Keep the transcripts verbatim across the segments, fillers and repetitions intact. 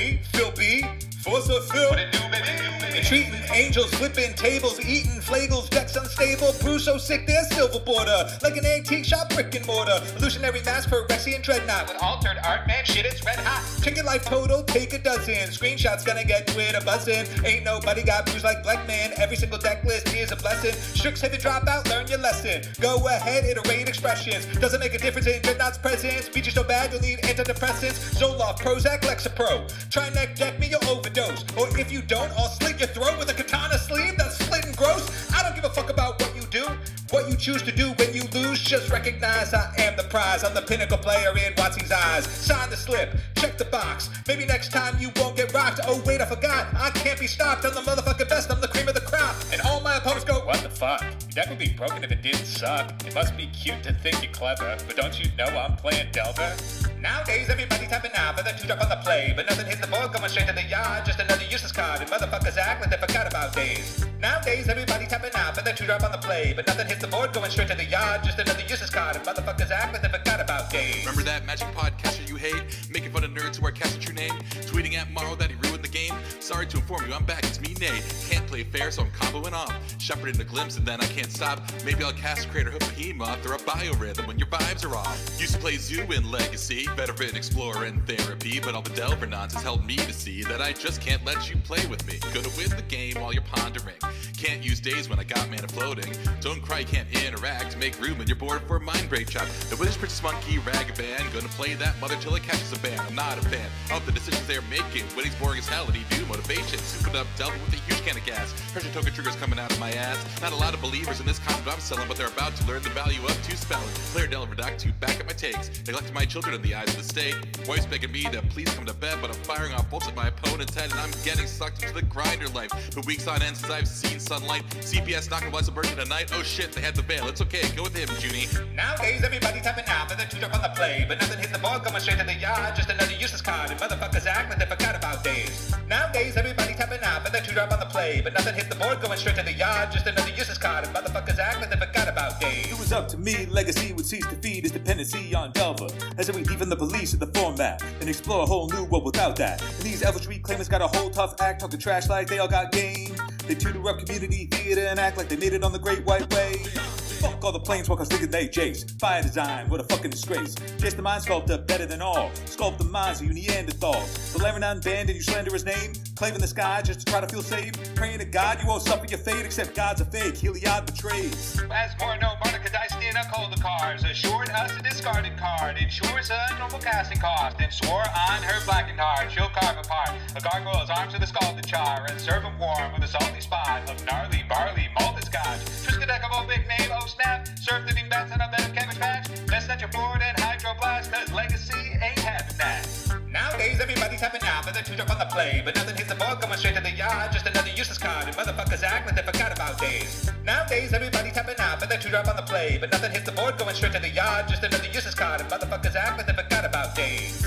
me, Phil B, Force of Phil. What it do, baby? And treating angels, flipping tables, eating flagels, decks unstable, brews so sick they're silver border, like an antique shop brick and mortar, illusionary mask for Rexy and Dreadnought, with altered art, man, shit, it's red hot. Check your life total, take a dozen, screenshots gonna get Twitter buzzing, ain't nobody got brews like Black Man, every single deck list is a blessing, Strixhaven drop out, learn your lesson, go ahead, iterate expressions, doesn't make a difference in Dreadnought's presence, beat you so bad you'll need antidepressants, Zoloft, Prozac, Lexapro, try neck deck me, you'll overdose, or if you don't, I'll slit your throat with a katana sleeve that's split and gross. I don't give a fuck about what you do, what you choose to do when you lose, just recognize I am the prize, I'm the pinnacle player in Watsy's eyes, sign the slip, check the box, maybe next time you won't get rocked, oh wait I forgot, I can't be stopped, I'm the motherfucking best, I'm the cream of the crop, and all my opponents go, what the fuck, your deck would be broken if it didn't suck, it must be cute to think you're clever, but don't you know I'm playing Delver? Nowadays everybody's tapping out for the two drop on the play, but nothing hits the board going straight to the yard, just another useless card, and motherfuckers act like they forgot about days. Nowadays everybody's tapping out for the two drop on the play, but nothing hits the board going straight to the yard, just another useless card, and motherfuckers act like they forgot about days. Remember that Magic podcaster you hate, making fun of nerds who are cast a true name, tweeting at Morrow that he ruined the game? Sorry to inform you, I'm back, it's me, Nate. Can't play fair, so I'm comboing off. Shepherding the glimpse, and then I can't stop. Maybe I'll cast Creator Hook Behemoth or a Biorhythm when your vibes are off. Used to play Zoo in Legacy, veteran explorer in therapy, but all the Delver nonsense helped me to see that I just can't let you play with me. Gonna win the game while you're pondering. Can't use days when I got mana floating. Don't cry, can't interact. Make room in your board for Mind Break Chop. The Witch Princess Monkey Ragavan. Gonna play that mother till it catches a ban. I'm not a fan of the decisions they're making. Winning's boring as hell and he do motivation. Souping up Delver with a huge can of gas. Pressure token triggers coming out of my ass. Not a lot of believers in this concept I'm selling, but they're about to learn the value of two spelling. Player Delver Doc to back up my takes. Neglecting my children in the eyes of the state. Wife's begging me to please come to bed, but I'm firing off bolts at my opponent's head and I'm getting sucked into the grinder life. For weeks on end since I've seen sunlight. C P S not gonna bless a virgin tonight. Oh shit, they had the veil. It's okay, go with him, Junie. Nowadays everybody's tapping out for the two drop on the play, but nothing hits the board going straight to the yard, just another useless card, and motherfuckers act like they forgot about days. Nowadays everybody's tapping out for the two drop on the play, but nothing hits the board going straight to the yard, just another useless card, and motherfuckers act like they forgot about days. It was up to me, Legacy would cease to feed his dependency on Delver, as we even the police of the format, and explore a whole new world without that. And these Elvish reclaimers got a whole tough act, talking trash like they all got game. They tutor up community theater and act like they made it on the Great White Way. Fuck all the planeswalkers thinking they Jace. Fire design, what a fucking disgrace. Jace the mind sculptor, better than all. Sculpt the minds of you Neanderthals. The Laranon band and you slander his name. Claiming the sky just to try to feel safe. Praying to God you won't suffer your fate, except God's a fake. Heliod betrays. As more no Monica diced in a call the cards, assured us a discarded card, ensures a normal casting cost, and swore on her blackened heart she'll carve apart a gargoyle's arms with a scalded char, and serve him warm with a salty spot of gnarly barley malted scotch. Twist a deck of old big name, oh snap, serve the bats on a bed of cabbage patch, best set your board and hydroblast, cause Legacy ain't having that. Nowadays everybody's tapping out for the two drop on the play, but nothing hits the board going straight to the yard, just another useless card, and motherfuckers act like they forgot about days. Nowadays everybody's tapping out for the two drop on the play, but nothing hits the board going straight to the yard, just another useless card, and motherfuckers act like they forgot about days.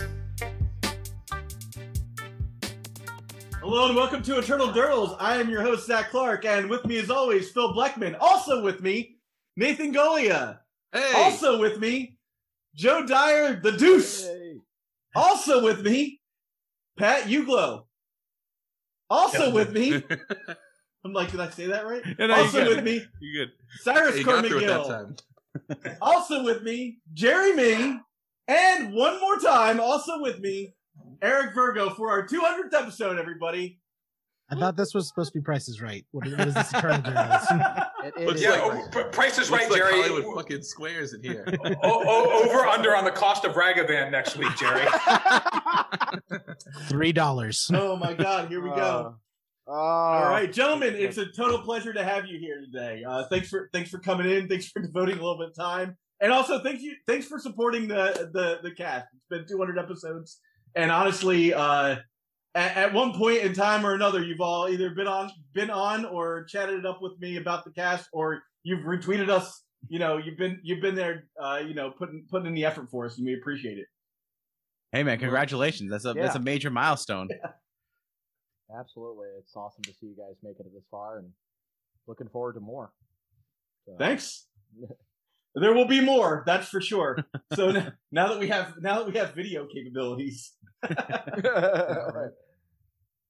Hello and welcome to Eternal Durdles. I am your host, Zach Clark, and with me as always, Phil Blackman. Also with me, Nathan Golia. Hey. Also with me, Joe Dyer, the Deuce. Hey. Also with me, Pat Uglow. Also with me, I'm like, did I say that right? Yeah, no, also you with me, You good? Cyrus You got through it that Cormigill. time. Also with me, Jerry Ming. And one more time, also with me, Eric Virgo for our two hundredth episode, everybody. I thought this was supposed to be Price is Right. What, what is this Eternal Durdles? It, it Looks is like- right. Oh, Price is Looks right, like Jerry. Hollywood fucking squares in here. O- o- over under on the cost of Ragavan next week, Jerry. Three dollars. Oh my God, here we go. Uh, All right, gentlemen, it's a total pleasure to have you here today. Uh, thanks for thanks for coming in. Thanks for devoting a little bit of time, and also thank you thanks for supporting the the the cast. It's been two hundred episodes, and honestly, uh, at, at one point in time or another, you've all either been on been on or chatted it up with me about the cast, or you've retweeted us. You know, you've been you've been there. Uh, you know, putting putting in the effort for us, and we appreciate it. Hey man, congratulations! That's a Yeah. that's a major milestone. Yeah. Absolutely. It's awesome to see you guys making it this far and looking forward to more. So. Thanks. There will be more, that's for sure. So n- now that we have now that we have video capabilities. Right.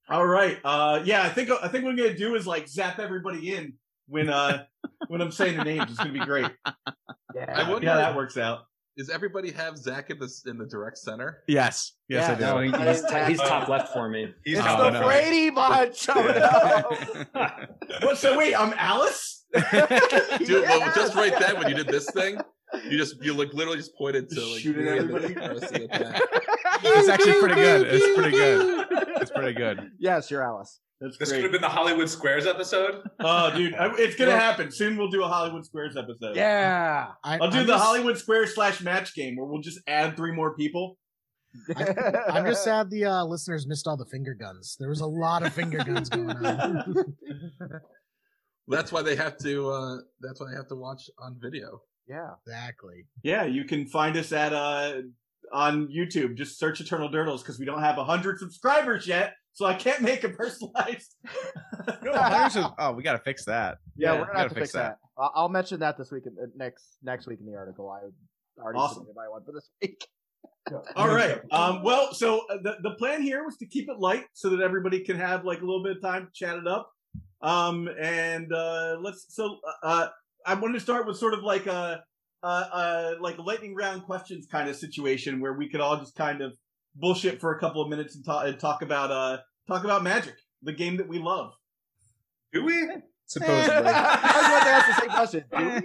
All right. Uh, yeah, I think I think what I'm gonna do is like zap everybody in when uh when I'm saying the names. It's gonna be great. Yeah. I wonder, Yeah, that works out. Does everybody have Zach in the in the direct center? Yes. Yes, Yeah, I do. No, he, he's, he's top left for me. He's It's top the no. left. Brady Bunch. Oh, no. What? So wait, I'm Alice. Dude, well, just right then when you did this thing, you just you like literally just pointed to like Shoot at you and everybody. the rest of the pack. It's actually pretty good. It's pretty good. It's pretty good. Yes, you're Alice. That's This could great. have been the Hollywood Squares episode. Oh, dude, I, it's gonna happen soon. We'll do a Hollywood Squares episode. Yeah. I, I'll do I'm the just, Hollywood Squares slash match game where we'll just add three more people. I'm just sad the uh, listeners missed all the finger guns. There was a lot of finger guns going on. That's why they have to. Uh, that's why they have to watch on video. Yeah. Exactly. Yeah, you can find us at uh on YouTube. Just search Eternal Dirtles because we don't have a hundred subscribers yet, so I can't make a personalized. No, ours is- oh, we got to fix that. Yeah, Yeah, we're gonna gotta have to fix fix that. I'll I'll mention that this week, in, uh, next next week in the article. I already Awesome. submitted my one for this week. All right. Um. Well, so uh, the the plan here was to keep it light so that everybody can have like a little bit of time to chat it up. Um. And uh, let's. So uh, I wanted to start with sort of like a uh, uh like a lightning round questions kind of situation where we could all just kind of bullshit for a couple of minutes and talk and talk about uh talk about Magic, the game that we love. Do we? Supposedly. I was about to ask the same question.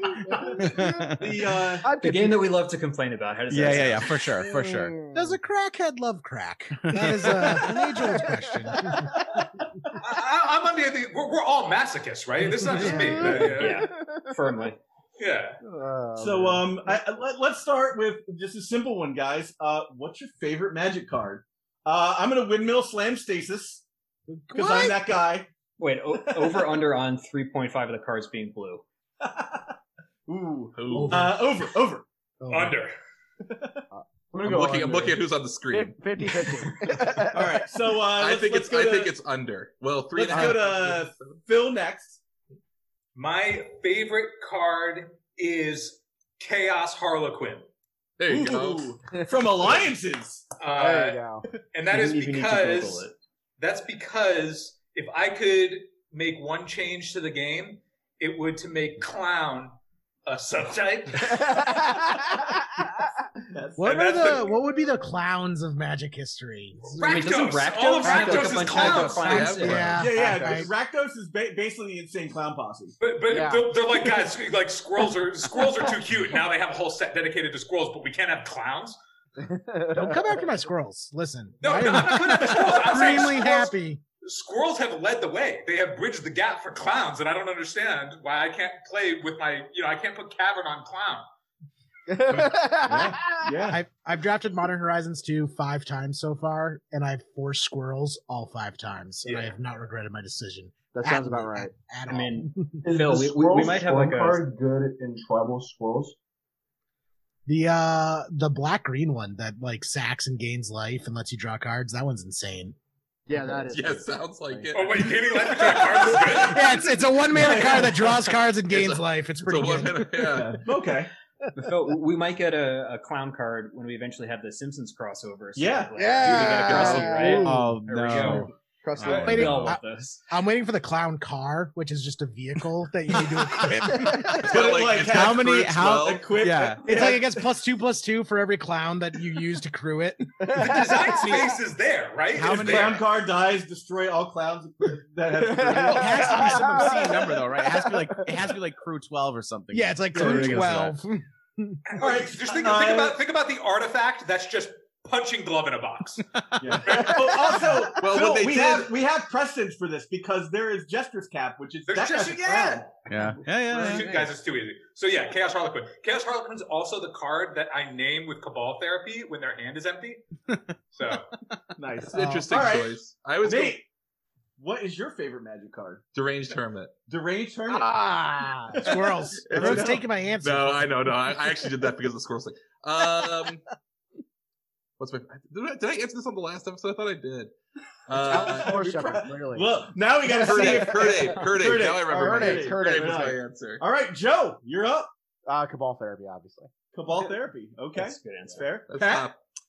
Do we? The uh. I'm The game that we love to complain about. How does Yeah, that yeah, sound? yeah, for sure, for sure. Does a crackhead love crack? That is uh, an age-old question. I, I, I'm on the other. We're, we're all masochists, right? This is not just me. Uh, yeah. Yeah, firmly. Yeah. Oh, So man. um, I, I- let, let's start with just a simple one, guys. Uh, what's your favorite Magic card? Uh, I'm gonna windmill slam stasis because I'm that guy. Wait, o- over under on three point five of the cards being blue. Ooh, Ooh. uh, over, over. Oh, Under. I'm gonna I'm go looking. I'm under. looking at who's on the screen. fifty fifty. All right, so uh, I let's, think let's it's. go I to think it's under. Well, three and let's a go half. to Phil next. My favorite card is Chaos Harlequin. There you go. Ooh, from Alliances. Uh, There you go. And that You is didn't even need to Google because it. that's because if I could make one change to the game, it would to make clown a subtype. That's- What And are that's the the- what would be the clowns of Magic history? Wait, doesn't Rakdos. Rakdos All of have, like, a Rakdos is bunch of clowns. clowns? Yeah. Yeah, yeah, yeah. Okay. Rakdos is ba- basically the insane clown posse. But but Yeah. they're, they're like guys, like squirrels are squirrels are too cute. Now they have a whole set dedicated to squirrels, but we can't have clowns. Don't come after my squirrels. Listen, No, I no, am I'm not coming after squirrels. I'm saying extremely squirrels- happy. Squirrels have led the way. They have bridged the gap for clowns, and I don't understand why I can't play with my, you know, I can't put Cavern on clown. Yeah. I've I've drafted Modern Horizons two five times so far, and I've forced squirrels all five times, and I Yeah. have not regretted my decision. That sounds At- about right. At, at I mean, Is Phil, the we- we- we Squirrels might have, like, Storm a- card good in tribal squirrels. the uh the black green one that like sacks and gains life and lets you draw cards. That one's insane. Yeah, that is. Yeah, sounds like it. Oh wait, gaining life between cards is good. Yeah, it's it's a one mana card that draws cards and gains It's a- life. It's It's pretty a one good. minute. Yeah. Okay. But Phil, we might get a, a clown card when we eventually have the Simpsons crossover. So Yeah. like, Yeah. dude, we get a Krusty, right? Ooh. Oh There we no. go. Crusty. Uh, Waiting- we all I- want those. I'm waiting for the clown car, which is just a vehicle that you need to equip. It's But got, it, like, like, it's how got many- fruit how- smell. Equip. Yeah. It's like it gets plus two plus two for every clown that you use to crew it. The design space is there, right? How It's many there. Clown card dies, destroy all clowns that have. It has to be some obscene number though, right? It has to be like it has to be like crew twelve or something. Yeah, it's like So crew ridiculous twelve. All right, just think, Uh, think about think about the artifact that's just punching glove in a box. Yeah. Oh, also, Well, Phil, what they we did- have we have precedence for this because there is Jester's Cap, which is There's that guy's Jester- a yeah. clown. Yeah. Yeah, yeah. Two- yeah. Guys, it's too easy. So yeah, Chaos Harlequin. Chaos Harlequin is also the card that I name with Cabal Therapy when their hand is empty. So Nice. It's an interesting All right. choice. I always go Nate, what is your favorite Magic card? deranged hermit. Deranged Hermit. Ah, squirrels. Everyone's taking my answer. No, I know, no, I, I actually did that because of the squirrel thing. Um, what's my? Did I, did I answer this on the last episode? I thought I did. Uh, Or Shepherd, clearly. Well, now we got to Kurt see Ape, if Kurt Ape, Kurt Ape. Kurt Now I Ape. remember. Kurt my Ape, answer. Kurt Kurt Ape. Ape was my answer. All right, Joe, you're up. Uh, Cabal Therapy, obviously. Cabal Therapy. Okay, That's a good answer. fair. That's Pat? top.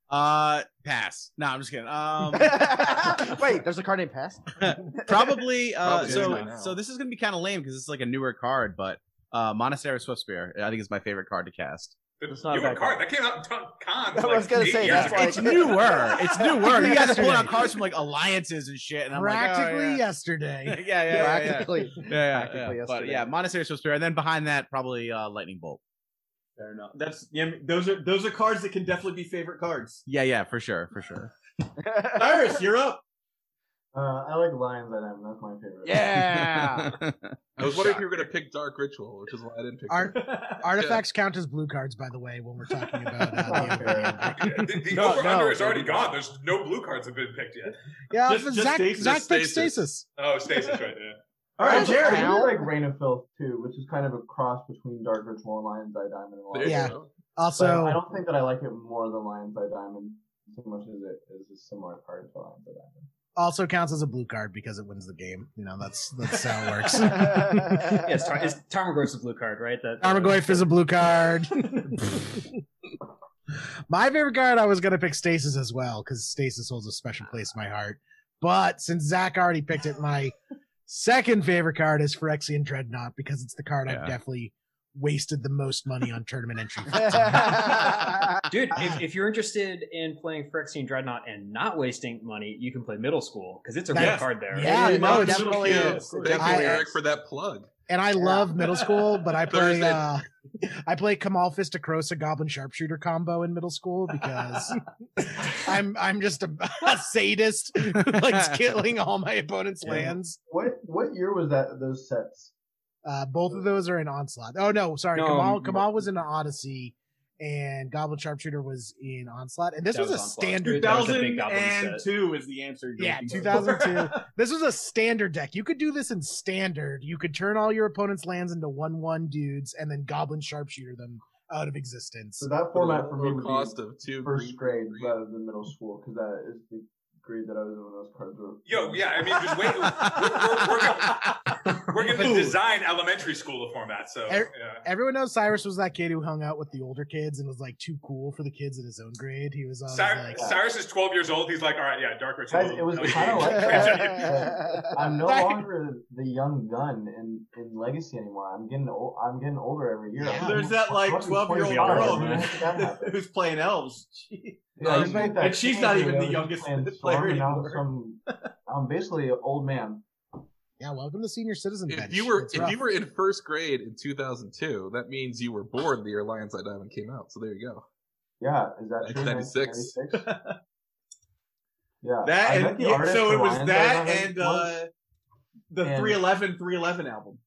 Uh, pass. No, I'm just kidding. Um, Wait, there's a card named Pass? probably. Uh, Probably so right now. so this is gonna be kind of lame because it's like a newer card, but uh, Monastery Swiftspear, I think is my favorite card to cast. It's not a newer bad card. card. That came out in ton- cons. I like was gonna eight say, years that's ago. why It's newer. It's newer. You guys are pulling out Yesterday. cards from like alliances and shit, and I'm Practically like, oh, yesterday. yeah. yeah, yeah, yeah, yeah, Practically. yeah, yeah, Practically yeah. But yesterday. yeah, Monastery Swiftspear, and then behind that probably uh, Lightning Bolt. Fair enough. That's yeah. Those are those are cards that can definitely be favorite cards. Yeah, yeah, for sure, for sure. Iris, you're up. Uh, I like Lions Item. That's my favorite. Yeah. I was wondering if you were going to pick Dark Ritual, which is why I didn't pick Art- it. Artifacts count as blue cards, by the way, when we're talking about uh, the Okay. the the No, over-under no. is already gone. There's no blue cards have been picked yet. Yeah, Just- but just Zach, stasis. Zach Just picked stasis. Stasis. Oh, Stasis right there. All right, I Jared. really like Reign of Filth too, which is kind of a cross between Dark Ritual and Lion's Eye Diamond. And There you Yeah. go. But Also, I don't think that I like it more than Lion's Eye Diamond so much as it is a similar card to Lion's Eye Diamond. also counts as a blue card because it wins the game. You know, that's that's how it works. Yes, Tar- it's Tarmogoyf's a blue card, right? That Tarmogoyf is a blue card. My favorite card, I was gonna pick Stasis as well because Stasis holds a special place in my heart. But since Zach already picked it, my second favorite card is Phyrexian Dreadnought because it's the card Yeah. I've definitely wasted the most money on tournament entry. Dude, if, if you're interested in playing Phyrexian Dreadnought and not wasting money, you can play Middle School because it's a real That's- card there. yeah, Hey, no, Middle definitely School. is. Thank you, I- Eric, for that plug. And I love middle school, but I play Thursday. uh, I play Kamal Fistakrosa Goblin Sharpshooter combo in middle school because I'm I'm just a, a sadist who likes killing all my opponent's Yeah. lands. What what year was that? Those sets? Uh, both of those are in Onslaught. Oh no, sorry, No, Kamal um, Kamal was in Odyssey, and Goblin Sharpshooter was in Onslaught, and this That was, was a Onslaught. standard. That was a big two goblin thousand two is the answer. you're Yeah, looking two for. thousand two. This was a standard deck. You could do this in standard. You could turn all your opponent's lands into one one dudes, and then Goblin Sharpshooter them out of existence. So that format for me Low would cost be of two first green- grade rather than middle school because that is the grade that I was in when those cards were. Yo, yeah, I mean, just wait. We're, we're, we're, we're going to design elementary school format, so Er- yeah. Everyone knows Cyrus was that kid who hung out with the older kids and was like too cool for the kids in his own grade. He was always Cy- like, Cyrus is twelve years old. He's like, all right, yeah, Dark Ritual. Guys, it was L E D. kind of like Transgender. that. I'm no Like- longer the young gun in, in Legacy anymore. I'm getting old. I'm getting older every year. Yeah. I'm There's that like fucking twelve year old twenty-five. girl When the who's, heck did that happen? who's playing elves. She- Yeah, I Um, just made that and she's change not where even I the was youngest playing player Storm, and now anymore. some, I'm basically an old man. yeah, welcome to senior citizen bench. If you were It's if rough. you were in first grade in two thousand two, that means you were born the year Lion's Eye Diamond came out. So there you go. Yeah, is that true? nineteen ninety-six. nineteen ninety-six? Yeah. That I and met the yeah, artist so for it was Lion's that Eye Diamond and once. uh, the And- three eleven three eleven album.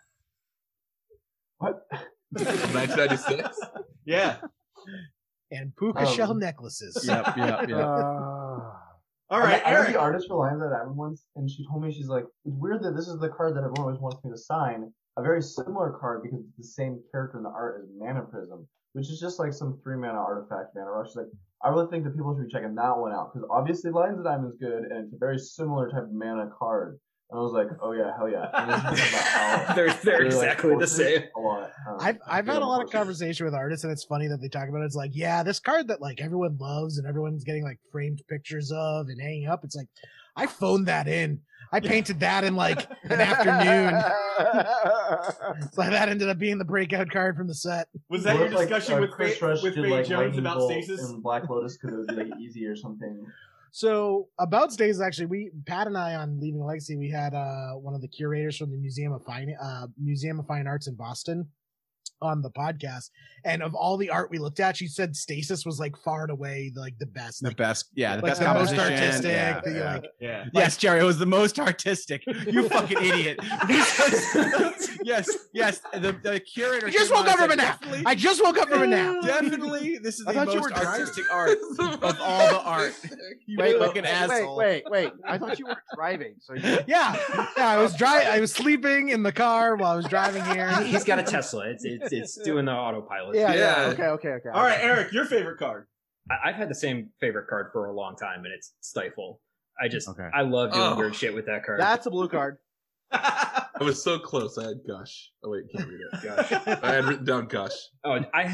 What? nineteen ninety-six. Yeah. and puka Um, shell necklaces. Yep, yep, yep. All right, I met, I met Eric. the artist for Lion's Eye Diamond once, and she told me, she's like, it's weird that this is the card that everyone always wants me to sign. A very similar card because it's the same character in the art as Mana Prism, which is just like some three mana artifact mana rush. She's like, I really think that people should be checking that one out because obviously Lion's Eye Diamond is good and it's a very similar type of mana card. And I was like, oh yeah, hell yeah. And this is about how They're they're like, exactly the forces same. A lot. Um, I've I've had yeah, a lot of forces. conversation with artists, and it's funny that they talk about it. It's like, yeah, this card that like everyone loves and everyone's getting like framed pictures of and hanging up. It's like, I phoned that in. I painted that in like an afternoon. So that ended up being the breakout card from the set. Was that What your if, like, discussion uh, with Chris Faye, Rush with did, Faye like, Jones Lightning about Bolt stasis? and Black Lotus because it would be like easy or something. So about Stasis, actually, we Pat and I on Leaving Legacy, we had uh one of the curators from the Museum of Fine uh Museum of Fine Arts in Boston on the podcast, and of all the art we looked at, she said Stasis was like far and away like the best. The Like, best, yeah, the like best the most composition. artistic. Yeah, the, yeah. like, Yeah. Yes, Jerry, it was the most artistic. You fucking idiot. yes, yes. The, the curator. I just came woke on up and from a said, nap. "Definitely- I just woke up from a nap. Definitely, this is I the thought you most were driving. artistic art of all the art. You Wait, wait, fucking wait, asshole. wait, wait, wait. I thought you were driving. So you... Yeah, yeah. I was driving. I was sleeping in the car while I was driving here. He's got a Tesla. It's it's it's doing the autopilot. Yeah, yeah. Yeah. Okay, okay, okay. All right, Eric, your favorite card. I, I've had the same favorite card for a long time, and it's Stifle. I just Okay. I love doing Oh. weird shit with that card. That's a blue card. I was so close. I had Gush. Oh wait, can't read it. Gosh. I had written down Gush. Oh, I had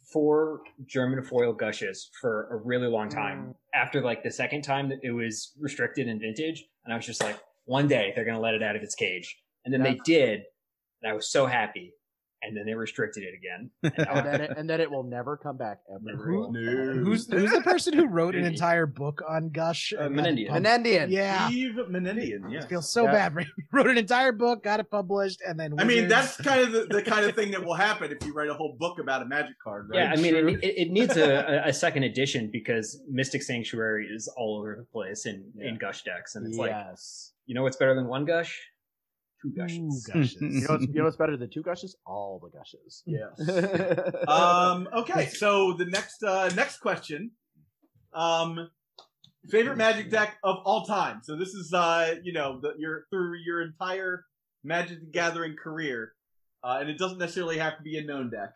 four German foil gushes for a really long time. After like the second time that it was restricted in vintage, and I was just like, one day they're gonna let it out of its cage, and then Yeah. they did, and I was so happy. And then they restricted it again. And now and, then it, and then it will never come back ever. Who, who's who's the person who wrote an entire book on Gush? Uh, and got it Menendian. pub- Menendian. Yeah. Steve Menendian, yeah. I feel so Yeah. bad for him. He wrote an entire book, got it published, and then I mean, Wizards- that's kind of the, the kind of thing that will happen if you write a whole book about a Magic card, right? Yeah, I mean, it, it, it needs a, a second edition because Mystic Sanctuary is all over the place in, in Gush decks, and it's like, Yes. you know what's better than one Gush? Two Two Gushes. gushes. You know, what's, you know what's better than two gushes? All the gushes. Yes. um, okay, so the next uh, next question. Um, favorite Magic deck of all time. So this is uh, you know, the, your through your entire Magic the Gathering career, uh, and it doesn't necessarily have to be a known deck.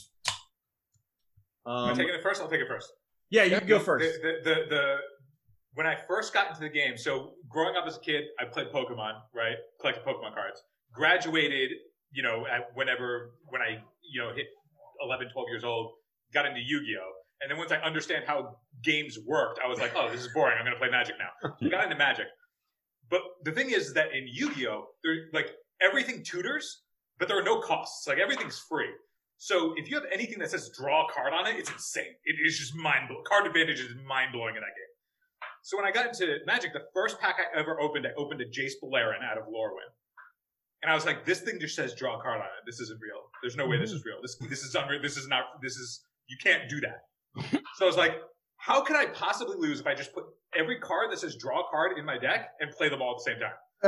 Am Um, I taking it first? I'll take it first. yeah, you can go The- first. The, the, the, the, when I first got into the game, so growing up as a kid, I played Pokemon, right? Collected Pokemon cards. Graduated, you know, at whenever, when I, you know, hit eleven, twelve years old, got into Yu-Gi-Oh! And then once I understand how games worked, I was like, oh, this is boring. I'm going to play Magic now. So I got into Magic. But the thing is that in Yu-Gi-Oh!, there, like, everything tutors, but there are no costs. Like, everything's free. So if you have anything that says draw a card on it, it's insane. It is just mind-blowing. Card advantage is mind-blowing in that game. So when I got into Magic, the first pack I ever opened, I opened a Jace Beleren out of Lorwyn. And I was like, this thing just says draw a card on it. This isn't real. There's no way this is real. This this is unreal. This is not, this is, you can't do that. So I was like, how could I possibly lose if I just put every card that says draw a card in my deck and play them all at the same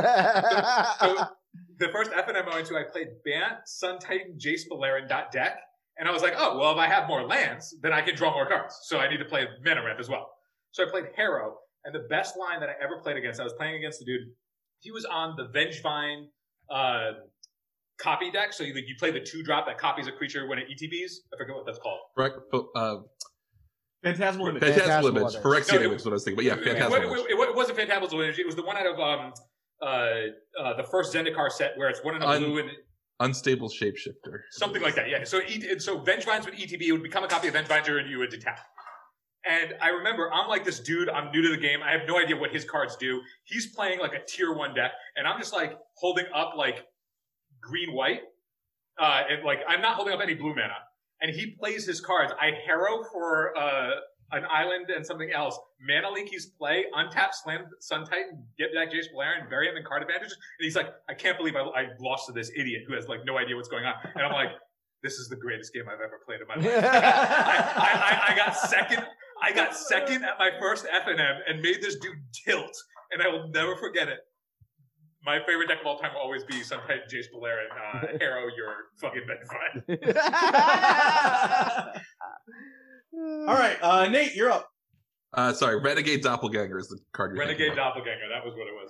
time? So, so the first F N M I went to, I played Bant, Sun Titan, Jace Beleren dot deck. And I was like, oh, well, if I have more lands, then I can draw more cards. So I need to play Mana Ramp as well. So I played Harrow. And the best line that I ever played against, I was playing against the dude. He was on the Vengevine uh, copy deck. So you, like, you play the two drop that copies a creature when it E T Bs. I forget what that's called. Correct. Uh, Phantasmal Image. Phantasmal Phantasmal Image. Image. Phyrexian No, it- Image is what I was thinking. But yeah, It, Phantasmal it, Image. it, it wasn't Phantasmal Image. It was the one out of um, uh, uh, the first Zendikar set where it's one in a Un- blue and Unstable Shapeshifter. something like that. Yeah. So E- so Vengevines would E T B. It would become a copy of Vengevines and you would attack. And I remember I'm like this dude, I'm new to the game. I have no idea what his cards do. He's playing like a tier one deck. And I'm just like holding up like green white. Uh, and like I'm not holding up any blue mana. And he plays his cards. I Harrow for uh, an island and something else. Mana Leak he's play, untap Slam Sun Titan, get back Jace Beleren, bury him in card advantages. And he's like, I can't believe I, I lost to this idiot who has like no idea what's going on. And I'm like, this is the greatest game I've ever played in my life. I, I, I, I got second. I got second at my first F N M and made this dude tilt, and I will never forget it. My favorite deck of all time will always be some type of Jace Beleren. Uh, Harrow, you're fucking Vengevine. All right, uh, Nate, you're up. Uh, sorry, Renegade Doppelganger is the card you're Renegade thinking of. Doppelganger, that was what it was.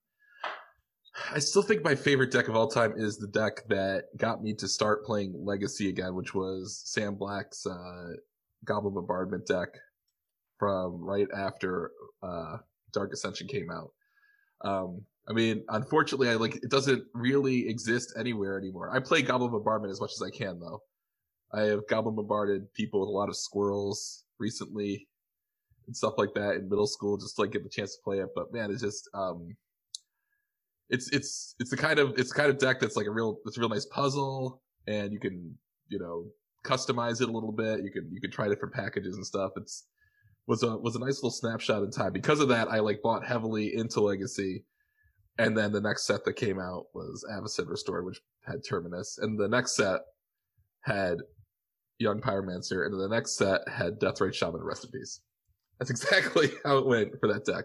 I still think my favorite deck of all time is the deck that got me to start playing Legacy again, which was Sam Black's uh, Goblin Bombardment deck from right after uh, Dark Ascension came out. Um, I mean, unfortunately, I like it doesn't really exist anywhere anymore. I play Goblin Bombardment as much as I can, though. I have Goblin Bombarded people with a lot of squirrels recently and stuff like that in middle school, just to like get the chance to play it. But man, it's just um, it's it's it's the kind of it's the kind of deck that's like a real it's a real nice puzzle, and you can you know customize it a little bit. You can you can try different packages and stuff. It's was a was a nice little snapshot in time. Because of that, I like bought heavily into Legacy. And then the next set that came out was Avacyn Restored, which had Terminus. And the next set had Young Pyromancer. And then the next set had Deathrite Shaman, rest in peace. That's exactly how it went for that deck.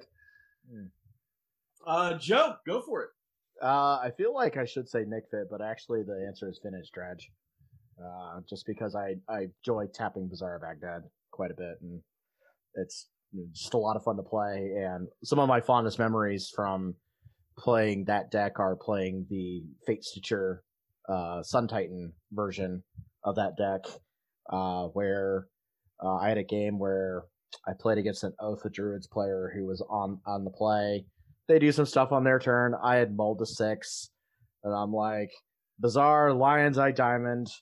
Uh, Joe, go for it. Uh, I feel like I should say Nick Fit, but actually the answer is Finnish Dredge. Uh, just because I, I enjoy tapping Bazaar Baghdad quite a bit, and it's just a lot of fun to play. And some of my fondest memories from playing that deck are playing the Fate Stitcher uh, Sun Titan version of that deck, uh, where uh, I had a game where I played against an Oath of Druids player who was on, on the play. They do some stuff on their turn. I had mulled to six, and I'm like, Bazaar, Lion's Eye Diamond,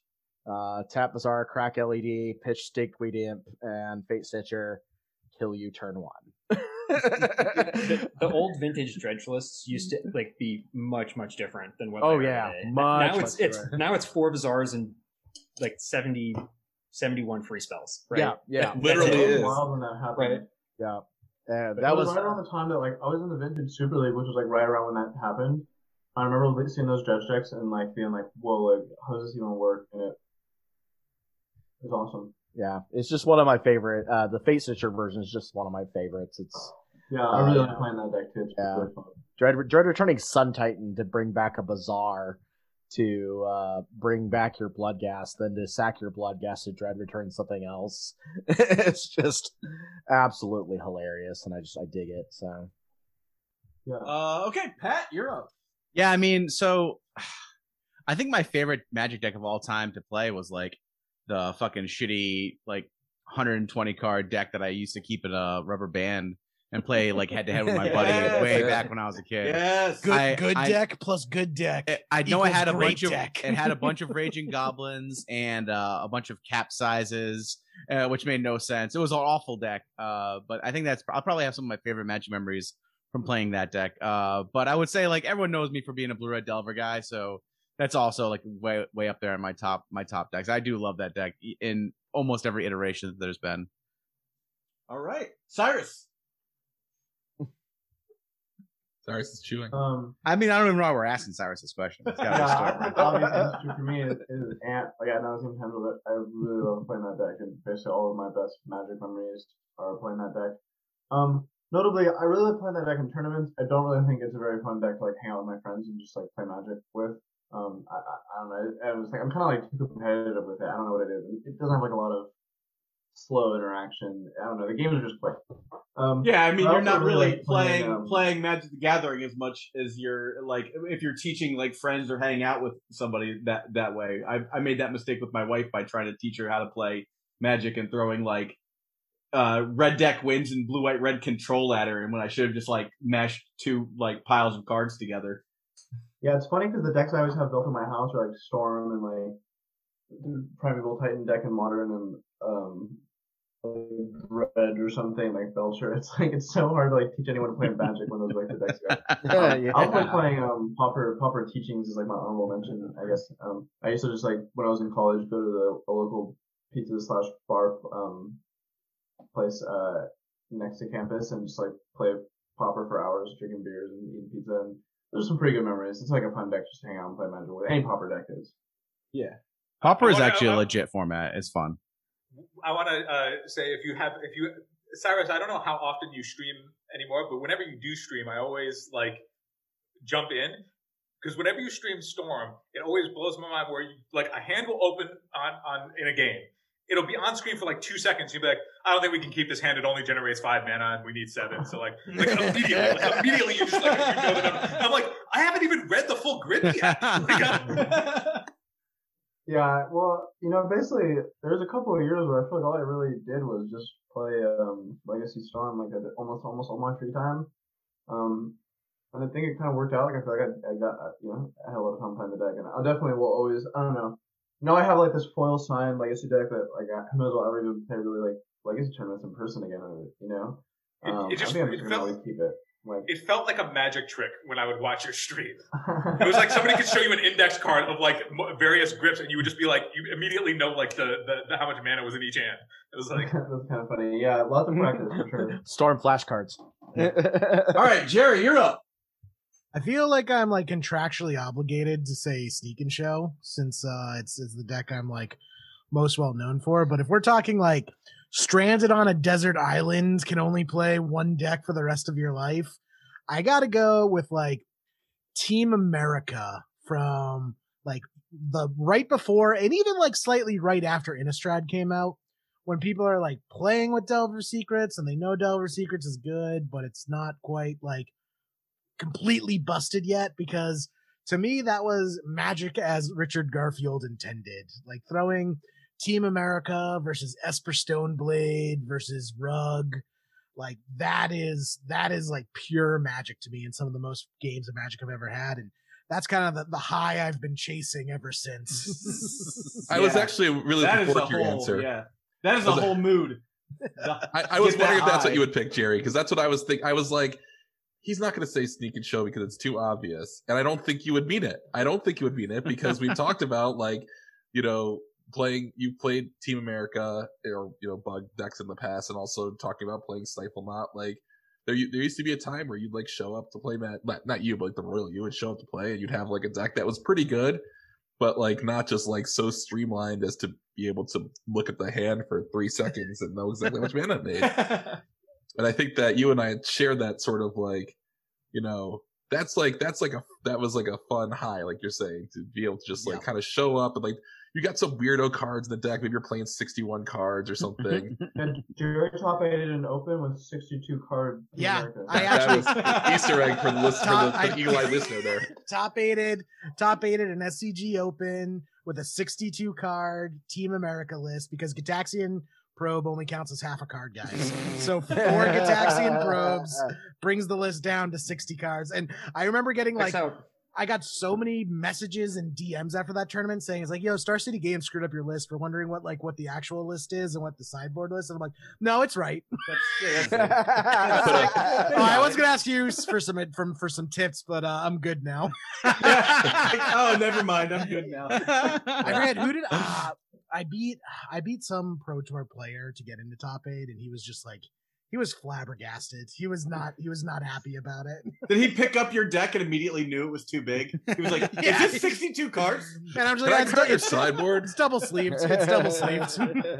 Uh, tap Bazaar, crack L E D, pitch Stinkweed Imp, and Fate Stitcher, kill you turn one. the, the old vintage dredge lists used to like be much much different than what. Oh they are yeah, today. much, now it's much it's different. now it's four Bazaars and like seventy, seventy-one free spells. Right? Yeah, yeah, It literally It was is. wild when that happened. Right. yeah. And That that was was right around the time that like I was in the Vintage Super League, which was like right around when that happened. I remember seeing those dredge decks and like being like, "Whoa, like how does this even work?" And it, it was awesome. yeah. It's just one of my favorite. Uh, the Fate Stitcher version is just one of my favorites. It's Yeah, I really Uh, like playing that deck too. It's yeah. really fun. Dread, Dread returning Sun Titan to bring back a Bazaar to uh, bring back your blood gas, then to sack your blood gas to Dread return something else. It's just absolutely hilarious, and I just I dig it. So Yeah. Uh, okay, Pat, you're up. Yeah, I mean, so I think my favorite Magic deck of all time to play was like the fucking shitty like one hundred twenty card deck that I used to keep in a rubber band and play like head to head with my buddy Yes. way back when I was a kid. Yes. Good I- good I- deck plus good deck. I- I know I equals had a great bunch of deck. it had a bunch of raging goblins and uh, a bunch of capsizes, uh, which made no sense. It was an awful deck, uh, but I think that's I'll probably have some of my favorite Magic memories from playing that deck. Uh, but I would say like everyone knows me for being a blue red Delver guy, so that's also like way way up there in my top my top decks. I do love that deck in almost every iteration that there's been. All right, Cyrus. Cyrus is chewing. Um, I mean, I don't even know why we're asking Cyrus this question. It's gotta yeah, be I start, think right? obvious answer for me is, is Ant. Like I know some times of it. I really love playing that deck, and basically all of my best Magic memories are playing that deck. Um, notably, I really like playing that deck in tournaments. I don't really think it's a very fun deck to like hang out with my friends and just like play Magic with. Um, I, I, I don't know. I was like, I'm kind of like too competitive with it. I don't know what it is. It doesn't have like a lot of slow interaction. I don't know. The games are just quick. Um, Yeah, I mean, I you're also not really really like playing, playing um, playing Magic the Gathering as much as you're like if you're teaching like friends or hanging out with somebody that that way. I I made that mistake with my wife by trying to teach her how to play Magic and throwing like uh red deck wins and blue white red control at her, and when I should have just like mashed two like piles of cards together. Yeah, it's funny because the decks I always have built in my house are like Storm and like the Primeval Titan deck in Modern and um like Red or something like Belcher. It's like it's so hard to like teach anyone to play Magic when those like the decks go. yeah, Um, yeah. I was like playing um Pauper Pauper Teachings is like my honorable mention, I guess. Um, I used to just like when I was in college go to the a local pizza slash bar um place uh next to campus and just like play Pauper for hours, drinking beers and eating pizza. And there's some pretty good memories. It's like a fun deck just to hang out and play Magic with. Any Pauper deck is. Pauper is I wanna- actually a I- legit format. It's fun. I want to uh, say if you have if you Cyrus, I don't know how often you stream anymore, but whenever you do stream, I always like jump in because whenever you stream Storm, it always blows my mind where you, like a hand will open on on in a game. It'll be on screen for like two seconds. You'll be like, I don't think we can keep this hand. It only generates five mana, and we need seven. So like, like immediately, like, immediately you just like you know the number. And I'm like, I haven't even read the full grid yet. Like, I'm- Yeah, well, you know, basically, there's a couple of years where I feel like all I really did was just play um, Legacy Storm, like I did almost almost all my free time. Um, and I think it kind of worked out. Like I feel like I, I got, uh, you know, I had a lot of fun playing the deck, and I definitely will always, I don't know. Now I have like this foil sign Legacy deck that like I might as well ever even play really like Legacy tournaments in person again. You know, It- um, it just- I think I'm it just gonna felt- always keep it. Like, it felt like a magic trick when I would watch your stream. It was like somebody could show you an index card of like mo- various grips, and you would just be like, you immediately know like the, the, the how much mana was in each hand. It was like, that's kind of funny. Yeah, lots of practice for sure. Storm flashcards. All right, Jerry, you're up. I feel like I'm like contractually obligated to say Sneak and Show since uh it's, it's the deck I'm like most well known for. But if we're talking like stranded on a desert island, can only play one deck for the rest of your life, I gotta go with like Team America from like the right before and even like slightly right after Innistrad came out, when people are like playing with Delver Secrets and they know Delver Secrets is good, but it's not quite like completely busted yet, because to me that was Magic as Richard Garfield intended, like throwing Team America versus Esper Stoneblade versus Rug. Like that is that is like pure Magic to me, and some of the most games of Magic I've ever had. And that's kind of the, the high I've been chasing ever since. I was actually really That looking is a forward to your whole, answer. yeah. That is a Was it- whole mood. I, I was Get wondering that if that's high. what you would pick, Jerry, because that's what I was thinking. I was like, he's not going to say Sneak and Show because it's too obvious, and I don't think you would mean it. I don't think you would mean it because we've talked about like, you know, playing. You played Team America or you know Bug decks in the past, and also talking about playing Stifle Not. Like there, there used to be a time where you'd like show up to play, Matt. Not, not you, but like the Royal. You would show up to play, and you'd have like a deck that was pretty good. But like not just like so streamlined as to be able to look at the hand for three seconds and know exactly which mana it made. And I think that you and I share that sort of like, you know, that's like that's like a that was like a fun high, like you're saying, to be able to just like Yeah. kind of show up and like you got some weirdo cards in the deck. Maybe you're playing sixty-one cards or something. And Jerry top aided an open with sixty-two card. Team Yeah, America. I that actually was an Easter egg for the list, for the, Top- for the I- eagle-eyed listener there. top aided, top aided an S C G Open with a sixty-two card Team America list because Gitaxian Probe only counts as half a card, guys. So four Gitaxian Probes brings the list down to sixty cards. And I remember getting like, Checks out. I got so many messages and D Ms after that tournament saying, it's like, yo, Star City Games screwed up your list for wondering what like what the actual list is and what the sideboard list. And I'm like, no, it's right. That's, yeah, that's it. Oh, I was gonna ask you for some from for some tips, but uh, I'm good now. oh, never mind. I'm good now. I forget who did uh, I beat. I beat some Pro Tour player to get into top eight, and he was just like, he was flabbergasted. He was not. He was not happy about it. Did he pick up your deck and immediately knew it was too big? He was like, Yeah. "Is this sixty-two cards?" And I'm just Can I like, it's, cut your it's, sideboard? it's double sleeved. It's double sleeved.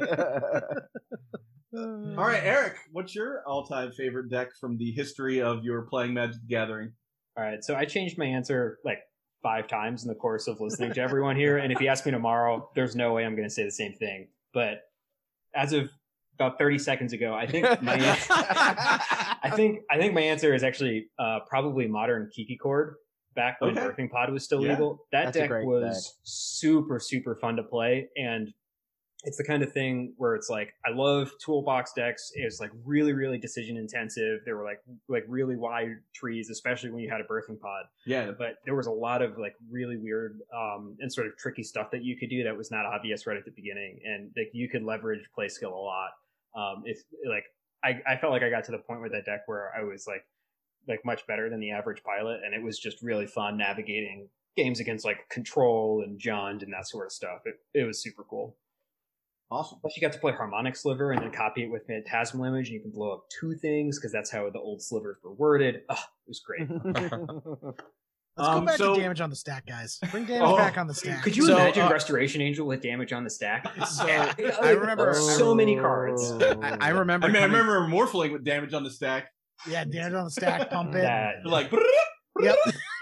All right, Eric, what's your all-time favorite deck from the history of your playing Magic the Gathering? All right, so I changed my answer like five times in the course of listening to everyone here, and if you ask me tomorrow, there's no way I'm going to say the same thing. But as of about thirty seconds ago, I think my I think I think my answer is actually uh, probably Modern Kiki Chord. Back when Okay. Birthing Pod was still Yeah, legal, that that's a deck great was deck. super super fun to play, and it's the kind of thing where it's like I love toolbox decks. It was like really really decision intensive. There were like like really wide trees, especially when you had a Birthing Pod. Yeah, But there was a lot of like really weird um, and sort of tricky stuff that you could do that was not obvious right at the beginning, and like you could leverage play skill a lot. Um, if like I, I felt like I got to the point with that deck where I was like like much better than the average pilot, and it was just really fun navigating games against like Control and Jund and that sort of stuff. It it was super cool. awesome. Plus, you got to play Harmonic Sliver and then copy it with Phantasmal Image, and you can blow up two things because that's how the old slivers were worded. Oh, it was great. Let's Um, go back so- to damage on the stack, guys. Bring damage Oh. back on the stack. Could you So, imagine uh, Restoration Angel with damage on the stack? So, Yeah. I remember- so many cards. I, I remember. I mean, I coming- remember Morphling with damage on the stack. Yeah, damage on the stack, pump it. That Like, Yep.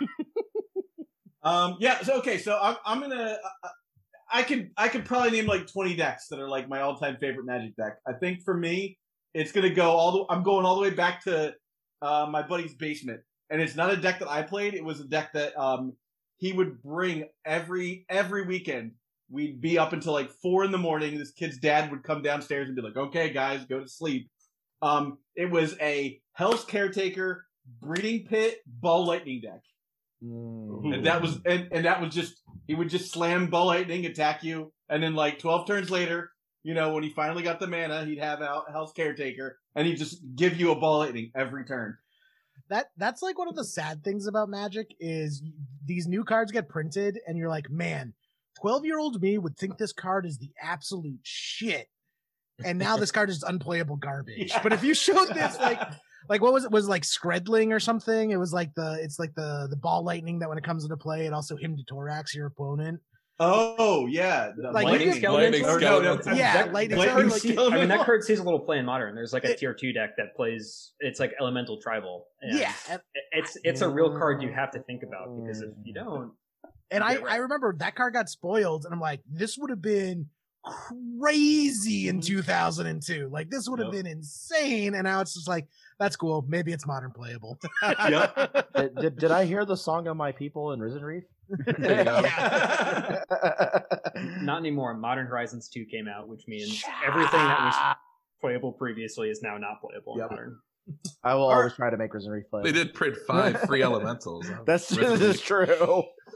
um, yeah. So okay, so I'm I'm gonna. Uh, I could I could probably name like twenty decks that are like my all-time favorite Magic deck. I think for me, it's gonna go all the. I'm going all the way back to uh, my buddy's basement, and it's not a deck that I played. It was a deck that um he would bring every every weekend. We'd be up until like four in the morning. This kid's dad would come downstairs and be like, "Okay, guys, go to sleep." Um, it was a Hell's Caretaker Breeding Pit Ball Lightning deck. Mm. And that was and, and that was just he would just slam Ball Lightning, attack you, and then like twelve turns later, you know, when he finally got the mana, he'd have out Hell's Caretaker, and he'd just give you a Ball Lightning every turn. That that's like one of the sad things about Magic is these new cards get printed, and you're like, man, twelve year old me would think this card is the absolute shit. And now this card is unplayable garbage. Yeah. But if you showed this, like, like what was it? Was it like Skredling or something? It was like the, it's like the the Ball Lightning that when it comes into play, it also him to Thorax your opponent. Oh yeah, the Like, Lightning you can- Skeleton? Lightning Or Skeleton. no, no, Yeah, that- Lightning Lightning Skeleton, like, Skeleton. I mean, that card sees a little play in Modern. There's like a It- tier two deck that plays. It's like Elemental Tribal. And Yeah, and, it's it's a real card you have to think about because if you don't, and I Yeah, right. I remember that card got spoiled, and I'm like, this would have been crazy in two thousand two. Like this would have Yep. been insane, and now it's just like that's cool. Maybe it's modern playable. Yep. did, did, did I hear the song of my people in Risen Reef? There you go. Yeah. not anymore. Modern Horizons two came out, which means everything that was playable previously is now not playable in Yep. Modern. I will Or- always try to make Risen Reef play. They did print five free elementals. That's Risen this is Reef. true.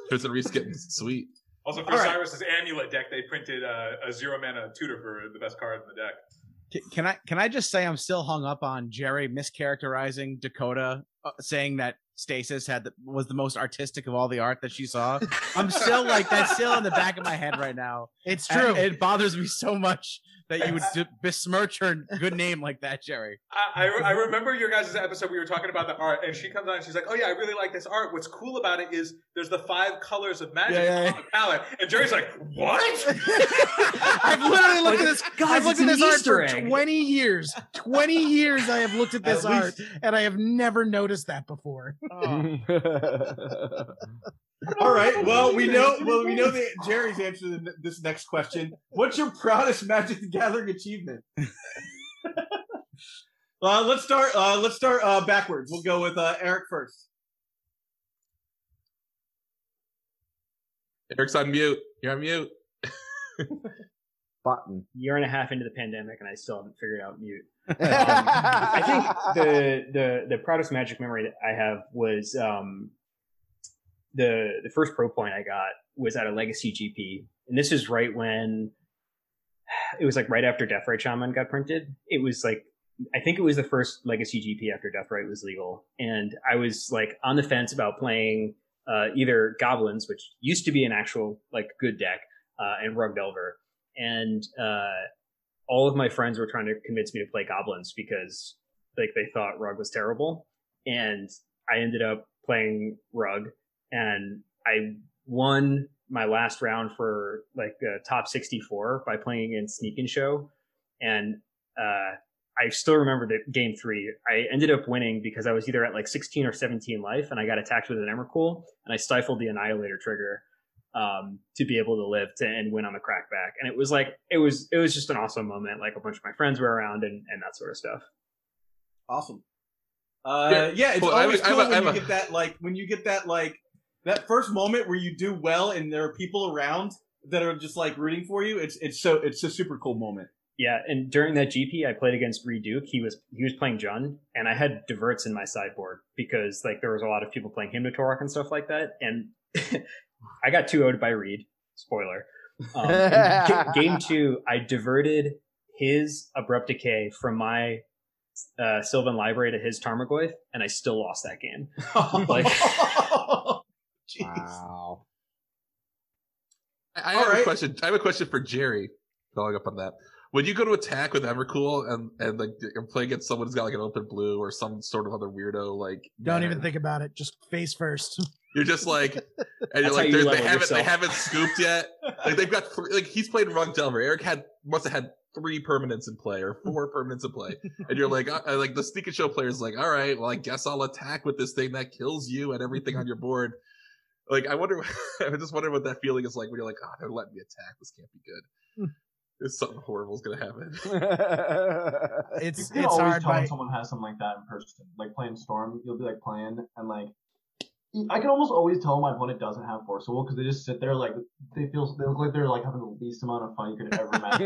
Tristan Reese getting sweet. Also, for All right. Cyrus's amulet deck, they printed uh, a zero mana tutor for the best card in the deck. Can- Can I can I just say I'm still hung up on Jerry mischaracterizing Dakota, uh, saying that Stasis had the, was the most artistic of all the art that she saw. I'm still like that's still in the back of my head right now. It's And true. it bothers me so much that you would d- besmirch her good name like that, Jerry. I, I, I remember your guys' episode. We were talking about the art, and she comes on and she's like, "Oh yeah, I really like this art. What's cool about it is there's the five colors of magic Yeah, yeah, yeah. on the palette." And Jerry's like, "What?" I've literally looked at this. Guys, I've looked it's at an this art Easter for egg. twenty years. Twenty years I have looked at this At art, least. and I have never noticed that before. All right. Well, we know. Well, we know that Jerry's answer to th- this next question. What's your proudest Magic the Gathering achievement? uh, let's start. Uh, let's start uh, backwards. We'll go with uh, Eric first. Eric's on mute. You're on mute. Button. Year and a half into the pandemic, and I still haven't figured out mute. Um, I think the the the proudest Magic memory that I have was um, the the first pro point I got was at a Legacy G P, and this is right when it was like right after Deathrite Shaman got printed. It was like I think it was the first Legacy G P after Deathrite was legal, and I was like on the fence about playing uh, either Goblins, which used to be an actual like good deck, uh, and Rug Delver, and uh, all of my friends were trying to convince me to play Goblins because like they thought Rug was terrible, and I ended up playing Rug, and I won my last round for like uh, top sixty-four by playing against Sneak and Show, and uh, I still remember that game three. I ended up winning because I was either at like sixteen or seventeen life, and I got attacked with an Emrakul, and I stifled the Annihilator trigger um, to be able to live to and win on the crackback. And it was like it was it was just an awesome moment. Like a bunch of my friends were around and, and that sort of stuff. Awesome. Uh, Yeah, yeah, it's well, I always have a- cool I have a- I when you have a- get that like when you get that like that first moment where you do well and there are people around that are just like rooting for you. It's it's so it's a super cool moment. Yeah, and during that G P, I played against Reduke. He was he was playing Jund, and I had diverts in my sideboard because like there was a lot of people playing Hymnotorok and stuff like that. And I got two oh'd by Reed. Spoiler. Um, and ga- game two, I diverted his Abrupt Decay from my uh, Sylvan Library to his Tarmogoyf, and I still lost that game. Like, Jeez. Wow. I I All have right. a question. I have a question for Jerry. Following up on that, when you go to attack with Emrakul and and like and play against someone who's got like an open blue or some sort of other weirdo, like Don't man, even think about it. Just face first. You're just like, and you're That's like, how you there's- they level haven't they yourself. haven't scooped yet. Like they've got three, like he's played Rug Delver. Eric had must have had three permanents in play or four permanents in play, and you're like, uh, like the Sneak and Show player's like, all right, well I guess I'll attack with this thing that kills you and everything on your board. Like I wonder, I just wonder what that feeling is like when you're like, oh, they're letting me attack. This can't be good. There's something horrible is gonna happen. It's You can it's always hard tell when by someone has something like that in person. Like playing Storm, you'll be like playing, and like I can almost always tell my opponent doesn't have Force of Will because they just sit there like they feel they look like they're like having the least amount of fun you could ever imagine.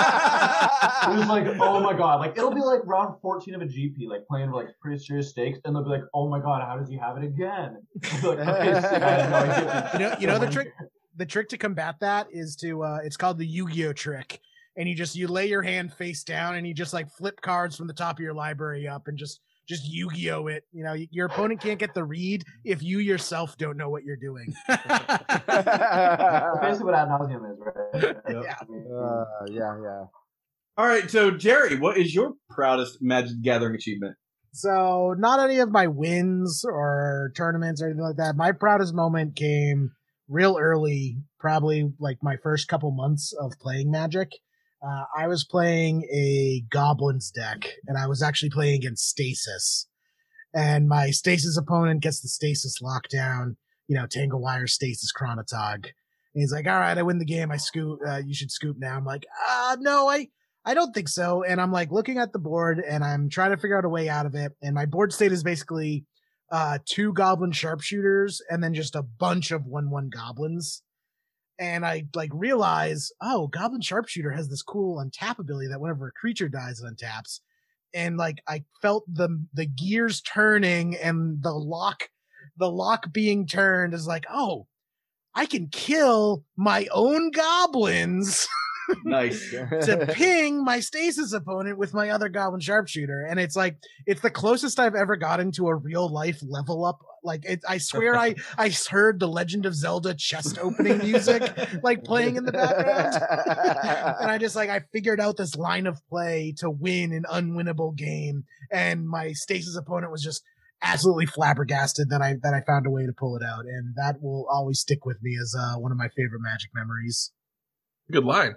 It was like, oh my god, like it'll be like round fourteen of a G P, like playing like pretty serious stakes, and they'll be like, oh my god, how does he have it again? I'll be like, okay, sick, I have no idea. you know you know the trick the trick to combat that is to uh it's called the Yu-Gi-Oh trick, and you just you lay your hand face down and you just like flip cards from the top of your library up and just just Yu-Gi-Oh it. You know, your opponent can't get the read if you yourself don't know what you're doing. That's basically what ad nauseum is, right? Yeah. I mean, Uh, yeah, yeah. All right, so Jerry, what is your proudest Magic the Gathering achievement? So not any of my wins or tournaments or anything like that. My proudest moment came real early, probably like my first couple months of playing Magic. Uh, I was playing a Goblins deck, and I was actually playing against Stasis. And my Stasis opponent gets the Stasis lockdown, you know, Tangle Wire, Stasis, Chronotog. And he's like, all right, I win the game. I scoop. Uh, you should scoop now. I'm like, uh, no, I, I don't think so. And I'm like looking at the board, and I'm trying to figure out a way out of it. And my board state is basically uh, two Goblin Sharpshooters and then just a bunch of one one Goblins. And I like realize, oh, Goblin Sharpshooter has this cool untap ability that whenever a creature dies, it untaps. And like I felt the the gears turning and the lock, the lock being turned is like, oh, I can kill my own goblins Nice. to ping my stasis opponent with my other goblin sharpshooter. And it's like, it's the closest I've ever gotten to a real life level up. Like, it, I swear I, I heard the Legend of Zelda chest opening music, like playing in the background. And I just like, I figured out this line of play to win an unwinnable game. And my stasis opponent was just absolutely flabbergasted that I, that I found a way to pull it out. And that will always stick with me as uh, one of my favorite Magic memories. Good line.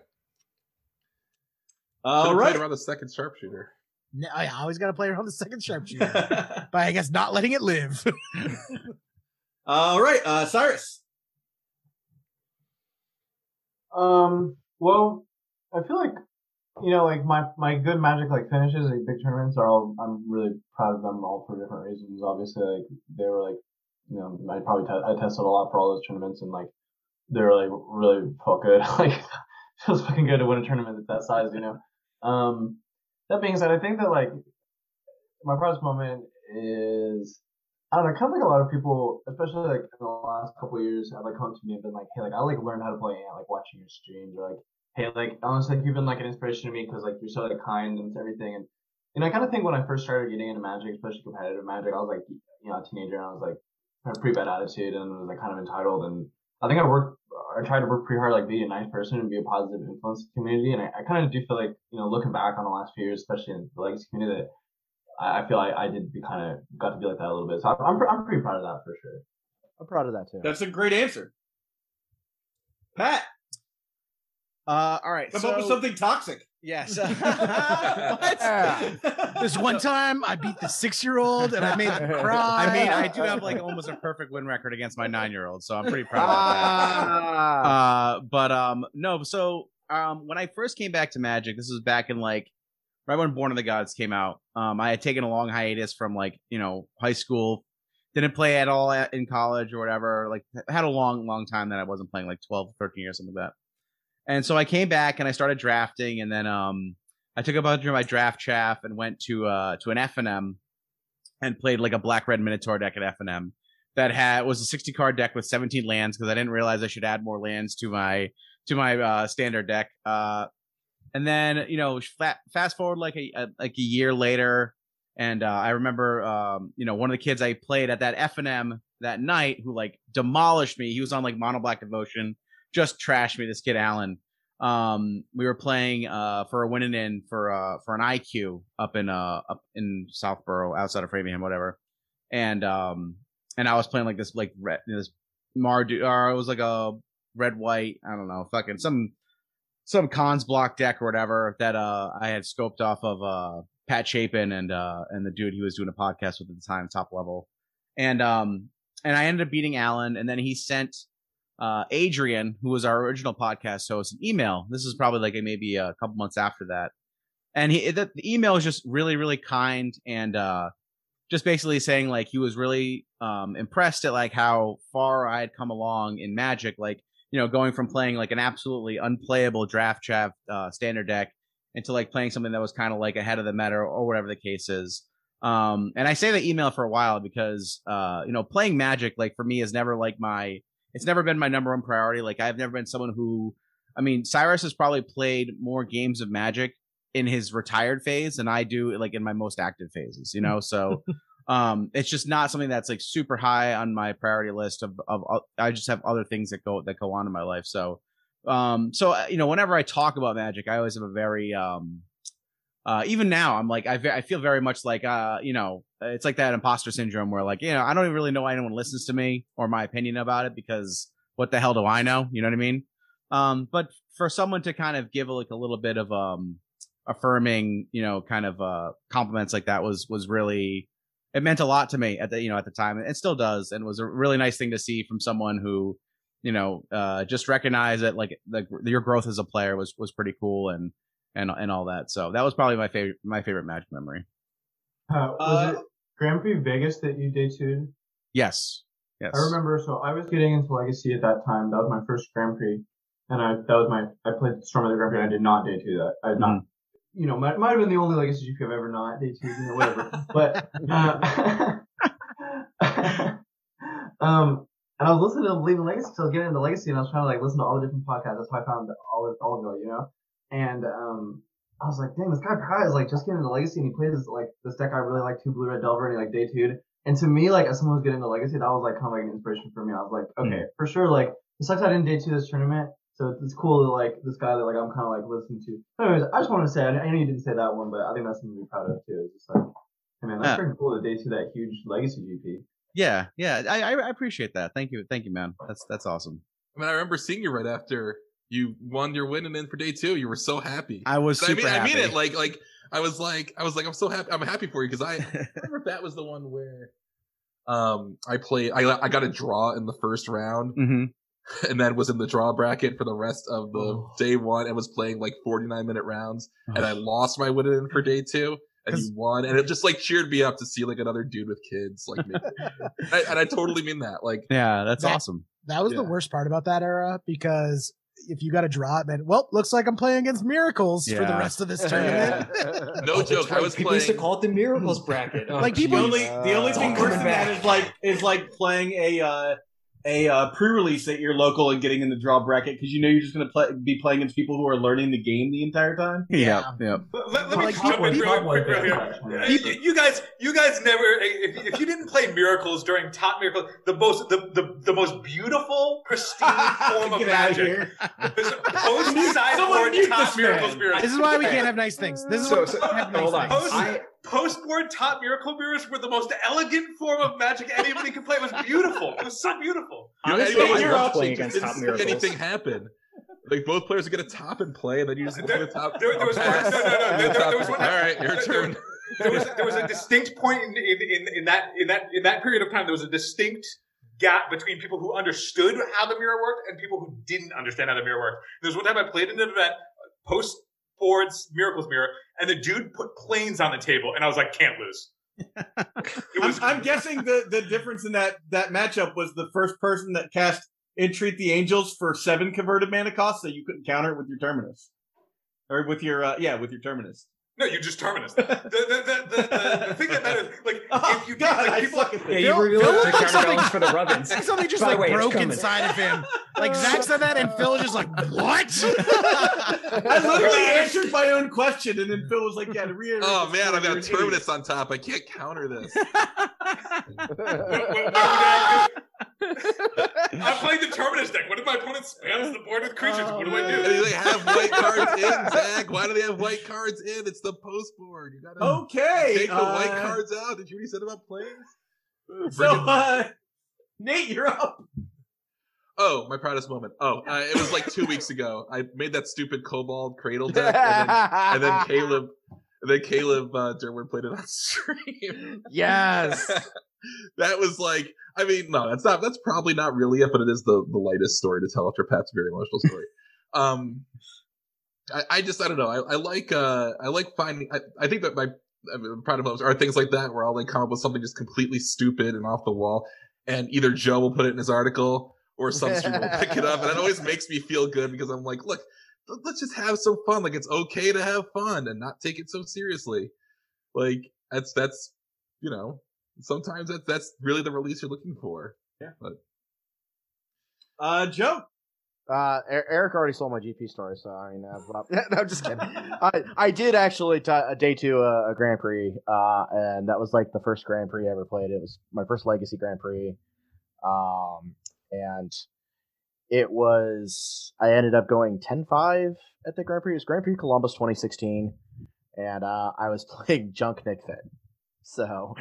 All Should've right. played around the second sharpshooter. No, I always got to play around the second sharpshooter, but I guess not letting it live. All right, uh, Cyrus. Um. Well, I feel like you know, like my my good Magic like finishes, like big tournaments are all. I'm really proud of them all for different reasons. Obviously, like they were like, you know, I probably te- I tested a lot for all those tournaments, and like they were like really felt good. Like it feels fucking good to win a tournament at that size, you know. Um. That being said, I think that like my proudest moment is I don't know, kind of like a lot of people, especially like in the last couple of years, have like come to me and been like, hey, like I like learned how to play Ant, like watching your streams, or like, hey, like honestly, like, you've been like an inspiration to me because like you're so like kind and everything. And and I kind of think when I first started getting into Magic, especially competitive Magic, I was like, you know, a teenager, and I was like had a pretty bad attitude and was like kind of entitled. And I think I worked, I tried to work pretty hard, like be a nice person and be a positive influence in the community. And I, I kind of do feel like, you know, looking back on the last few years, especially in the Legacy community, that I, I feel like I did be kind of got to be like that a little bit. So I'm, I'm, I'm pretty proud of that for sure. I'm proud of that too. That's a great answer. Pat. Uh, all right. Come so, up with something toxic. Yes. This one time I beat the six-year-old and I made them cry. I mean, I do have like almost a perfect win record against my nine-year-old, so I'm pretty proud of that. Uh, but um, no. So um, when I first came back to Magic, this was back in like right when Born of the Gods came out. Um, I had taken a long hiatus from like you know high school, didn't play at all at, in college or whatever. Like had a long, long time that I wasn't playing, like twelve, thirteen years, something like that. And so I came back and I started drafting, and then um, I took a bunch of my draft chaff and went to uh, to an F N M and played like a Black Red Minotaur deck at F N M that had was a sixty card deck with seventeen lands because I didn't realize I should add more lands to my to my uh, standard deck. Uh, and then you know fa- fast forward like a, a like a year later, and uh, I remember um, you know one of the kids I played at that F N M that night who like demolished me. He was on like Mono Black Devotion. Just trashed me, this kid Alan. Um, we were playing uh, for a winning in for uh, for an I Q up in uh up in Southborough, outside of Framingham, whatever. And um and I was playing like this like red this Mardu or it was like a red white, I don't know, fucking some some cons block deck or whatever that uh I had scoped off of uh Pat Chapin and uh and the dude he was doing a podcast with at the time, top level. And um and I ended up beating Alan, and then he sent Uh, Adrian, who was our original podcast host, an email. This is probably like a, maybe a couple months after that, and he the, the email is just really, really kind, and uh, just basically saying like he was really um, impressed at like how far I had come along in Magic, like you know going from playing like an absolutely unplayable draft chaff uh, standard deck into like playing something that was kind of like ahead of the meta or whatever the case is. Um, and I say the email for a while because uh, you know playing Magic like for me is never like my It's never been my number one priority. Like I've never been someone who, I mean, Cyrus has probably played more games of Magic in his retired phase than I do like in my most active phases, you know? So um, it's just not something that's like super high on my priority list of, of, of, I just have other things that go, that go on in my life. So, um, so, you know, whenever I talk about Magic, I always have a very, um, uh, even now I'm like, I, ve- I feel very much like, uh, you know, it's like that imposter syndrome where like, you know, I don't even really know why anyone listens to me or my opinion about it because what the hell do I know? You know what I mean? Um, but for someone to kind of give like a little bit of, um, affirming, you know, kind of, uh, compliments like that was, was really, it meant a lot to me at the, you know, at the time, and it still does. And it was a really nice thing to see from someone who, you know, uh, just recognized that like the, your growth as a player was, was pretty cool and, and, and all that. So that was probably my favorite, my favorite Magic memory. Uh, was uh, it Grand Prix Vegas that you day two'd? Yes. Yes. I remember, so I was getting into Legacy at that time. That was my first Grand Prix. And I, that was my, I played Storm of the Grand Prix and I did not day two that. I did mm-hmm. not, you know, might, might have been the only Legacy G P I've ever not day two, you know, whatever. But, uh, um, And I was listening to Leaving Legacy, so I was getting into Legacy, and I was trying to like listen to all the different podcasts. That's how I found all of all of it, you know. And um, I was like, dang, this guy Kai is like just getting into Legacy, and he plays like this deck I really like, two blue red Delver, and he like day two'd. And to me, like as someone who's getting into Legacy, that was like kind of like an inspiration for me. I was like, okay, mm-hmm. for sure, like it sucks I didn't day two this tournament, so it's, it's cool that like this guy that like I'm kind of like listening to. Anyways, I just wanted to say, I know you didn't say that one, but I think that's something to be proud of too. It's just like, hey man, that's yeah. pretty cool to day two that huge Legacy G P. Yeah, yeah, I I appreciate that. Thank you, thank you, man. That's that's awesome. I mean, I remember seeing you right after you won your win and then for day two, you were so happy. I was super I mean, happy. I mean it like like I was like I was like I'm so happy. I'm happy for you because I, I remember if that was the one where um I played I I got a draw in the first round mm-hmm. and then was in the draw bracket for the rest of the oh. day one and was playing like forty-nine minute rounds oh. and I lost my win in for day two. And you won, and it just like cheered me up to see like another dude with kids like me. I, and I totally mean that. Like, yeah, that's that, awesome. That was yeah. the worst part about that era because if you got a draw, it meant, well, looks like I'm playing against Miracles yeah. for the rest of this tournament. No oh, joke. I was people playing. used to call it the Miracles bracket. Oh, like people, the only uh, the only thing worse than that is like is like playing a. Uh, a uh, pre-release at your local and getting in the draw bracket because you know you're just going to play, be playing against people who are learning the game the entire time. Yeah, yeah. Let, let, let me like, jump in real quick here. You, you guys, you guys never. If, if you didn't play Miracles during Top Miracles, the most, the the, the most beautiful, pristine form of Magic. Post sideboard Top Miracles mirrors. This is why we can't have nice things. This is so, why so, we can't have nice hold on. things. Post, I, Post-board Top Miracle mirrors were the most elegant form of Magic anybody could play. It was beautiful. It was so beautiful. Honestly, you know, I love playing against Top Miracles. Anything happen? Like both players are gonna top and play, and then you just play the top. There, there was one, no, no, no. There, there was one, all right, your turn. There was there was a distinct point in, in, in, in that in that in that period of time. There was a distinct gap between people who understood how the mirror worked and people who didn't understand how the mirror worked. There was one time I played in an event post. Boards Miracles mirror, and the dude put planes on the table, and I was like, can't lose. Was, I'm, I'm guessing the, the difference in that, that matchup was the first person that cast Entreat the Angels for seven converted mana costs, so you couldn't counter it with your Terminus. Or with your, uh, yeah, with your Terminus. No, you just Terminus. The, the, the, the, the, the thing that matters, like, oh, if you God, like, people, like, yeah, you really look to counterbalance for the Rubbins. Something just like way, broke inside of him. Like Zach said that, and Phil was just like, "What?" I literally answered my own question, and then Phil was like, "Yeah, to reiterate." Oh man, I've got Terminus on top. I can't counter this. I'm playing the Terminus deck. What if my opponent spams the board with creatures? Oh, what do I do? And they have white cards in, Zach. Why do they have white cards in? It's the post board. You gotta okay. take the uh, white cards out. Did you already said about playing? So, uh, Nate, you're up. Oh, my proudest moment. Oh, uh, it was like two weeks ago. I made that stupid Kobold Cradle deck, and then, and then Caleb, and then Caleb uh, Derwin played it on stream. Yes. That was like, I mean, no, that's not, that's probably not really it, but it is the, the lightest story to tell after Pat's very emotional story. um, I, I just, I don't know. I, I like, uh, I like finding, I, I think that my, I'm proud of moments are things like that where I'll like come up with something just completely stupid and off the wall, and either Joe will put it in his article or some streamer will pick it up, and it always makes me feel good because I'm like, look, let's just have some fun. Like, it's okay to have fun and not take it so seriously. Like, that's, that's, you know, sometimes that's, that's really the release you're looking for. Yeah. But, uh, Joe. Uh, Eric already sold my G P story, so I mean, uh, no, I'm just kidding. I, I did actually t- a day two uh, a Grand Prix, uh, and that was like the first Grand Prix I ever played. It was my first Legacy Grand Prix, um, and it was I ended up going ten five at the Grand Prix. It was Grand Prix Columbus twenty sixteen, and uh, I was playing Junk Nick Fit. So,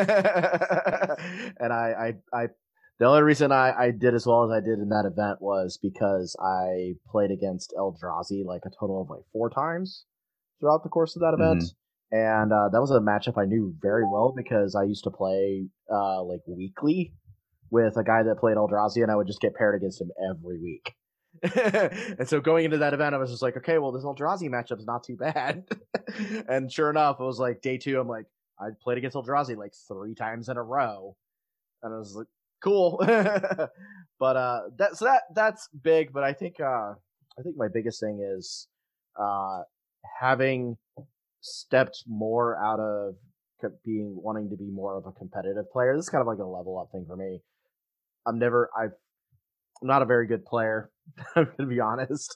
and I, I, I, the only reason I, I did as well as I did in that event was because I played against Eldrazi like a total of like four times throughout the course of that event. Mm-hmm. And uh, that was a matchup I knew very well because I used to play uh, like weekly with a guy that played Eldrazi, and I would just get paired against him every week. And so going into that event, I was just like, okay, well, this Eldrazi matchup's not too bad. And sure enough, it was like day two, I'm like, I played against Eldrazi like three times in a row, and I was like, "Cool." But uh, that so that that's big. But I think uh, I think my biggest thing is uh, having stepped more out of being wanting to be more of a competitive player. This is kind of like a level up thing for me. I'm never I've I'm not a very good player. I'm gonna be honest.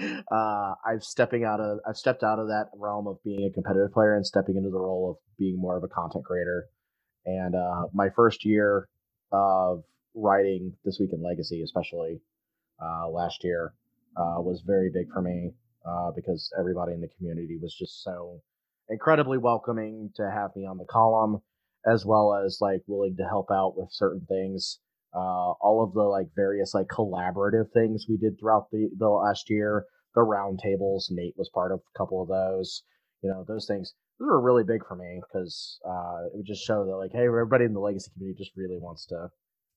Uh, I've stepping out of I've stepped out of that realm of being a competitive player and stepping into the role of being more of a content creator. And uh, my first year of writing This Week in Legacy, especially uh, last year, uh, was very big for me uh, because everybody in the community was just so incredibly welcoming to have me on the column, as well as like willing to help out with certain things. Uh, all of the like various like collaborative things we did throughout the, the last year, the roundtables, Nate was part of a couple of those, you know, those things, those were really big for me because uh, it would just show that like, hey, everybody in the Legacy community just really wants to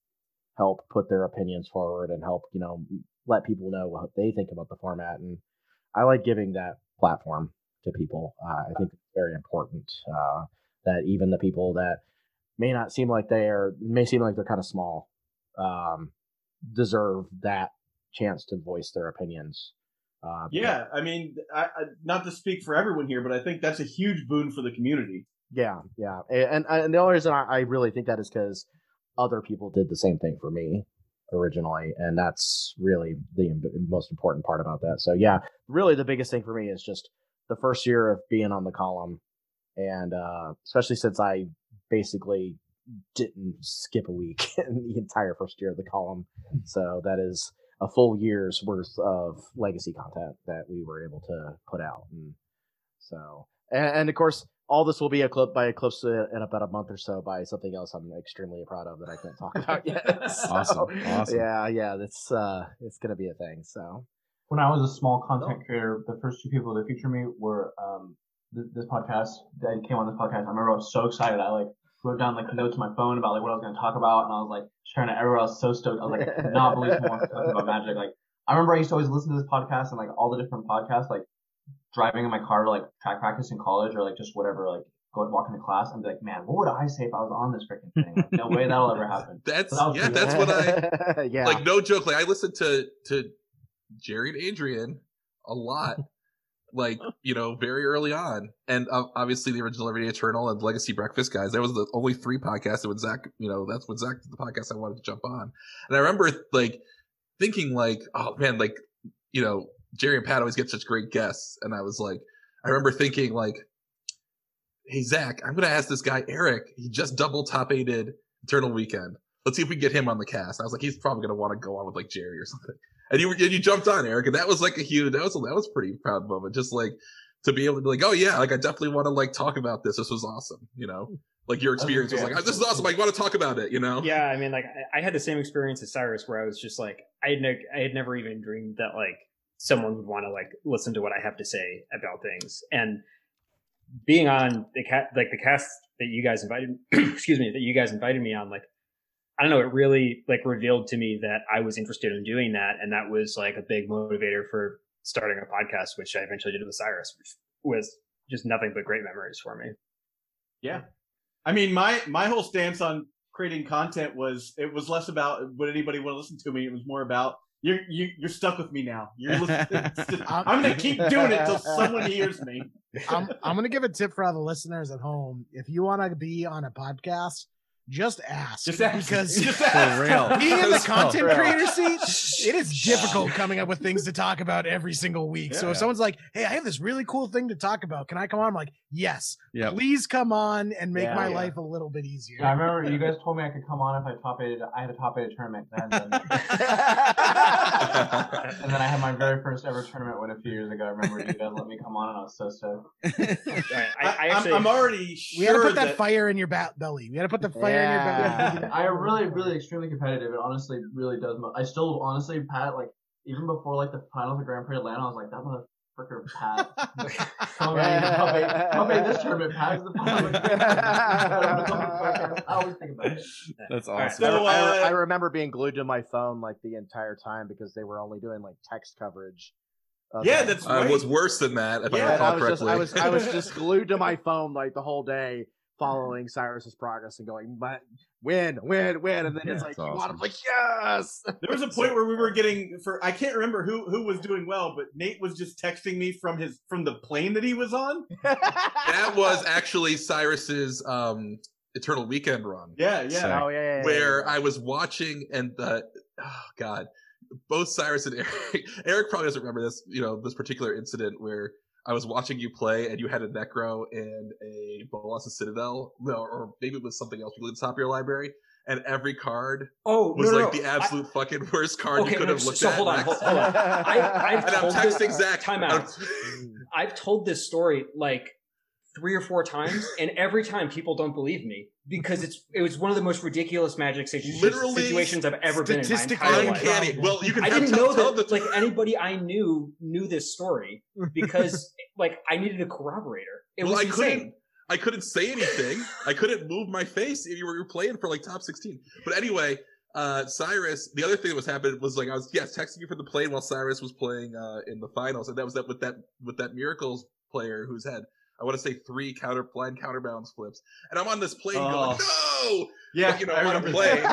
help put their opinions forward and help, you know, let people know what they think about the format. And I like giving that platform to people. Uh, I think it's very important uh, that even the people that may not seem like they are, may seem like they're kind of small, um, deserve that chance to voice their opinions. Uh, yeah, I mean, I, I, not to speak for everyone here, but I think that's a huge boon for the community. Yeah, yeah. And, and the only reason I, I really think that is because other people did the same thing for me originally, and that's really the most important part about that. So yeah, really the biggest thing for me is just the first year of being on the column, and uh, especially since I basically didn't skip a week in the entire first year of the column. So that is a full year's worth of Legacy content that we were able to put out. And so, and, and of course, all this will be eclipsed by eclipsed in about a month or so by something else I'm extremely proud of that I can't talk about yet. So, awesome, awesome. Yeah, yeah, that's uh, it's gonna be a thing. So, when I was a small content creator, the first two people to feature me were um th- this podcast. I came on this podcast. I remember I was so excited. I like wrote down like notes on my phone about like what I was going to talk about, and I was like sharing it everywhere. I was so stoked. I was like, I could not believe someone wants to talk about Magic. Like, I remember I used to always listen to this podcast and like all the different podcasts, like driving in my car to like track practice in college or like just whatever, like going walking to class and be like, man, what would I say if I was on this freaking thing? Like, no way that'll ever happen. That's so that yeah, that's what I yeah. like. No joke. Like I listened to to Jerry and Adrian a lot. Like, you know, very early on. And uh, obviously the original Everyday Eternal and Legacy Breakfast guys, that was the only three podcasts that would Zach, you know, that's what Zach, the podcast I wanted to jump on. And I remember like thinking like, oh man, like, you know, Jerry and Pat always get such great guests. And I was like, I remember thinking like, hey, Zach, I'm going to ask this guy, Eric, he just double top eighted Eternal Weekend. Let's see if we can get him on the cast. I was like, he's probably going to want to go on with like Jerry or something. And you, and you jumped on, Eric, and that was like a huge, that was, that was a pretty proud moment. Just like to be able to be like, oh yeah, like I definitely want to like talk about this. This was awesome. You know, like your experience was like, oh, this is awesome. I want to talk about it, you know? Yeah. I mean, like I, I had the same experience as Cyrus where I was just like, I had, ne- I had never even dreamed that like someone would want to like listen to what I have to say about things. And being on the cat, like the cast that you guys invited, excuse me, that you guys invited me on, like, I don't know, it really like revealed to me that I was interested in doing that. And that was like a big motivator for starting a podcast, which I eventually did with Cyrus, which was just nothing but great memories for me. Yeah. I mean, my, my whole stance on creating content was, it was less about would anybody want to listen to me. It was more about you're, you, you're stuck with me now. You're listening. I'm going to keep doing it till someone hears me. I'm, I'm going to give a tip for all the listeners at home. If you want to be on a podcast, just ask. Just ask. Because just ask. For real. being in the content real. creator seat, it is difficult coming up with things to talk about every single week. Yeah. So if someone's like, hey, I have this really cool thing to talk about, can I come on? I'm like, yes, Yep. please come on and make Yeah, my yeah. life a little bit easier. Yeah, I remember you guys told me I could come on if I top eighted. I had a top eighted tournament then. then. And then I had my very first ever tournament win a few years ago. I remember you guys let me come on, and I was so stoked. Right. I, I I, actually, I'm, I'm already sure we had to put that, that fire in your ba- belly. We had to put the fire in your Yeah. belly. I am really, really extremely competitive. It honestly really does. Mo- I still, honestly, Pat, like, even before, like, the finals of Grand Prix Atlanta, I was like, that motherfucker, Pat. Come on, help me, help me this tournament, Pat. Is the finals. I always think about it. That's All right, awesome. So, I, uh, I remember being glued to my phone like the entire time because they were only doing like text coverage. of Yeah, it. that's Uh, right. it was worse than that, if Yeah, I And recall I was just correctly. I was I was just glued to my phone like the whole day, following Cyrus's progress and going, but win, win, win, and then Yeah, it's like that's you want awesome. to like yes. There was a point where we were getting for I can't remember who who was doing well, but Nate was just texting me from his from the plane that he was on. That was actually Cyrus's um Eternal Weekend run. Yeah, yeah. Oh, yeah, yeah, yeah, Where yeah. I was watching and the oh god, both Cyrus and Eric. Eric probably doesn't remember this, you know, this particular incident where I was watching you play and you had a Necro and a Bolas' Citadel, no, or maybe it was something else at the top of your library, and every card Oh, was no, no, like no. the absolute I, fucking worst card okay, you could no, have looked so at. hold on, hold, hold on. I, I've and I'm told texting this, Zach. Time out. I've told this story like three or four times, and every time people don't believe me because it's it was one of the most ridiculous Magic situ- Literally, situations I've ever been in my statistically entire life. uncanny. Well, you can I have didn't tell- know tell that the- like anybody I knew knew this story because like I needed a corroborator. It well, was I insane. couldn't. I couldn't say anything. I couldn't move my face if you were playing for like top sixteen. But anyway, uh, Cyrus. The other thing that was happening was like I was yes texting you for the plane while Cyrus was playing uh, in the finals, and that was that with that with that Miracles player who's had I want to say three counter blind counterbalance flips, and I'm on this plane Oh. going no. Yeah, But, you know, I I'm on a remember plane.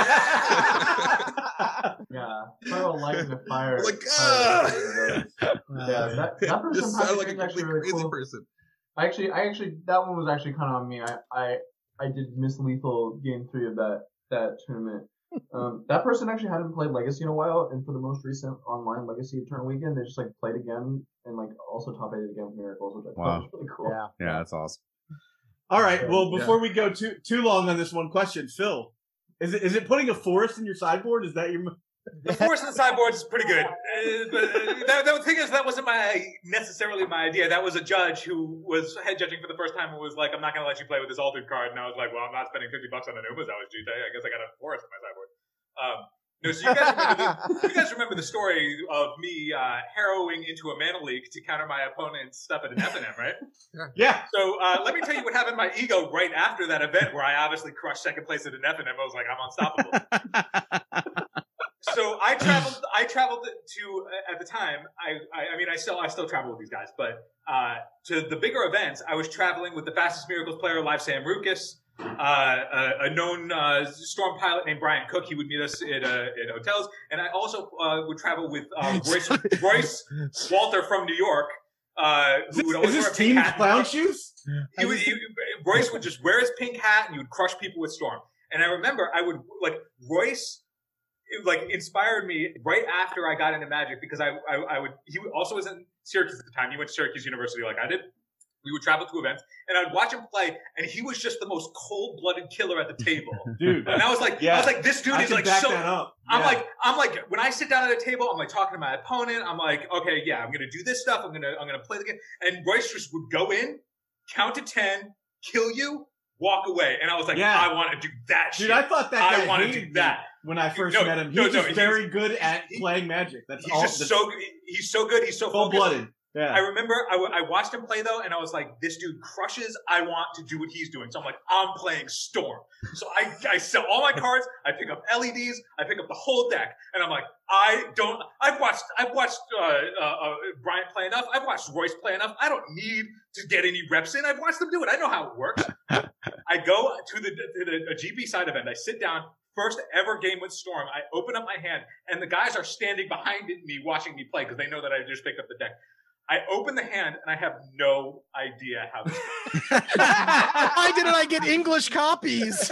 Yeah, throw a light in the fire. Like, fire- ah! Yeah, that, that person Just sounded like a is actually complete really crazy cool. person. I actually, I actually, that one was actually kind of on me. I, I, I did miss lethal game three of that that tournament. Um, that person actually hadn't played Legacy in a while, and for the most recent online Legacy Eternal Weekend, they just like played again and like also top eighted again with Miracles, which I Wow. thought was really cool. Yeah. Yeah, that's awesome. All right. Well, Yeah. before we go too too long on this one question, Phil, is it is it putting a forest in your sideboard? Is that your? The force in the sideboard is pretty good. Uh, but uh, the, the thing is, that wasn't my necessarily my idea. That was a judge who was head judging for the first time and was like, "I'm not going to let you play with this altered card." And I was like, "Well, I'm not spending fifty bucks on an Umas. That was Jute. I guess I got a forest in my sideboard." Um, no, so you guys remember the, you guys remember the story of me uh, harrowing into a mana leak to counter my opponent's stuff at an F N M, right? Yeah. So uh, let me tell you what happened to my ego right after that event, where I obviously crushed second place at an F N M. I was like, I'm unstoppable. So I traveled. I traveled to at the time. I, I. I mean, I still. I still travel with these guys, but uh, to the bigger events, I was traveling with the fastest Miracles player, Live Sam Rukas, uh, a, a known uh, storm pilot named Brian Cook. He would meet us at, uh, at hotels, and I also uh, would travel with uh, Royce, Royce Walter from New York. Uh, Is who this, would always is wear this a pink team hat. clown shoes? He would, he, Royce would just wear his pink hat and he would crush people with Storm. And I remember I would like Royce. It, like inspired me right after I got into Magic because I, I I would he also was in Syracuse at the time. He went to Syracuse University like I did. We would travel to events and I'd watch him play, and he was just the most cold-blooded killer at the table, Dude. And I was like, Yeah. I was like, this dude I is can like back so. that up. I'm Yeah. like, I'm like, when I sit down at a table, I'm like talking to my opponent. I'm like, okay, yeah, I'm gonna do this stuff. I'm gonna I'm gonna play the game. And Royce just would go in, count to ten, kill you, walk away, and I was like, Yeah. I want to do that Dude, shit. I thought that guy I want to hated do me that. when I first No, met him. He's no, no, just he's- very good at playing Magic. That's He's all. just that's so he's so good. He's so focused. full-blooded. Yeah. I remember I, w- I watched him play though, and I was like, "This dude crushes. I want to do what he's doing." So I'm like, "I'm playing Storm." So I I sell all my cards. I pick up L E Ds. I pick up the whole deck, and I'm like, I don't. I've watched I've watched uh, uh, uh, Brian play enough. I've watched Royce play enough. I don't need to get any reps in. I've watched them do it. I know how it works. I go to the to the a G P side event. I sit down. First ever game with Storm. I open up my hand, and the guys are standing behind me watching me play because they know that I just picked up the deck. I open the hand, and I have no idea how this works. Why didn't I get English copies?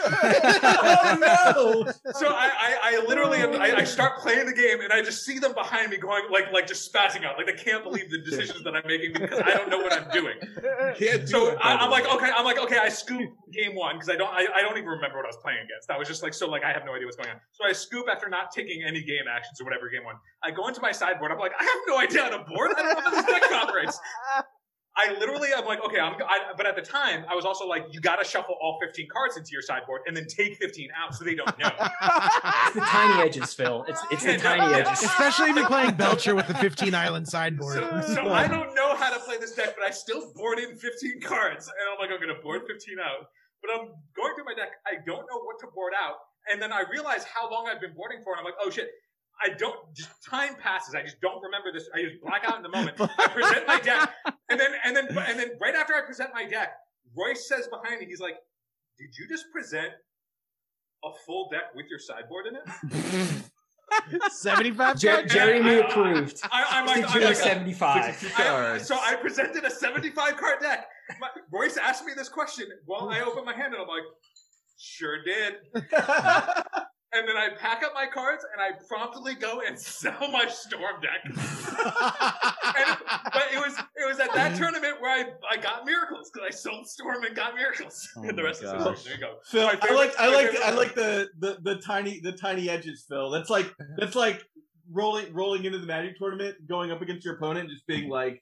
Oh, no! So I, I, I literally, am, I, I start playing the game, and I just see them behind me going, like, like just spazzing out. Like, they can't believe the decisions that I'm making because I don't know what I'm doing. Can't do So it, I, by I'm the like, way. okay, I'm like, okay, I scoop game one because I don't, I, I don't even remember what I was playing against. I was just like, so like, I have no idea what's going on. So I scoop after not taking any game actions or whatever game one. I go into my sideboard. I'm like, I have no idea how to board. I don't know how this deck operates. I literally, I'm like, okay, I'm, I, but at the time, I was also like, you got to shuffle all fifteen cards into your sideboard and then take fifteen out so they don't know. It's the tiny edges, Phil. It's it's the Yeah, tiny no, edges. Especially if you're playing Belcher with the fifteen island sideboard. So, so I don't know how to play this deck, but I still board in fifteen cards. And I'm like, I'm going to board fifteen out. But I'm going through my deck. I don't know what to board out. And then I realize how long I've been boarding for. And I'm like, oh shit. I don't, just time passes. I just don't remember this. I just black out in the moment. I present my deck. And then, and then, and then right after I present my deck, Royce says behind me, he's like, did you just present a full deck with your sideboard in it? seventy-five Jer- cards? Jeremy I- I- approved. I, I'm like, Did I'm you like have seventy-five? I, so I presented a seventy-five card deck. My, Royce asked me this question while I opened my hand, and I'm like, Sure did. And then I pack up my cards and I promptly go and sell my Storm deck. and, but it was it was at that tournament where I, I got Miracles because I sold Storm and got Miracles. Oh and the rest of the season. There you go. Phil, My I favorite- like I my like favorite I one. like the, the the tiny the tiny edges, Phil. That's like that's like rolling rolling into the Magic tournament, going up against your opponent, and just being like,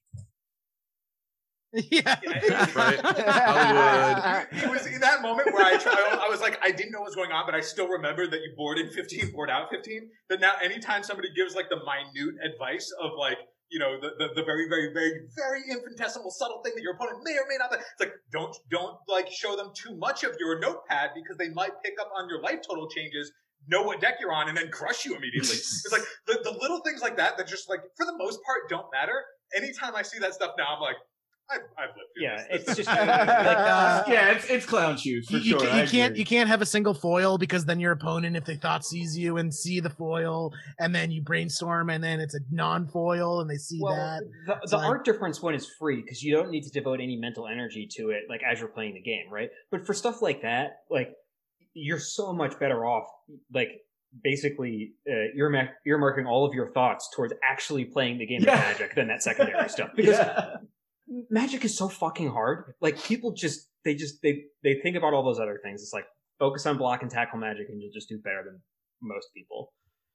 yeah. Right. Hollywood. It was in that moment where I, try, I was like, I didn't know what was going on, but I still remembered that you board in fifteen, board out fifteen. That now, anytime somebody gives like the minute advice of like, you know, the, the, the very, very, very, very infinitesimal, subtle thing that your opponent may or may not. It's like, don't, don't like show them too much of your notepad because they might pick up on your life total changes, know what deck you're on, and then crush you immediately. It's like the, the little things like that that just like, for the most part, don't matter. Anytime I see that stuff now, I'm like, I've, I've lived through Yeah, this. it's just Like, uh, yeah, it's it's clown shoes for you, sure. you, I you can't agree. you can't have a single foil because then your opponent, if they thought sees you and see the foil, and then you brainstorm, and then it's a non-foil, and they see well, that. the, It's the like- art difference one is free because you don't need to devote any mental energy to it, like as you're playing the game, right? But for stuff like that, like you're so much better off, like basically uh, you're ma- you're marking all of your thoughts towards actually playing the game Yeah. of Magic than that secondary stuff because. Yeah. Magic is so fucking hard. Like people just they just they they think about all those other things. It's like focus on block and tackle Magic, and you'll just do better than most people.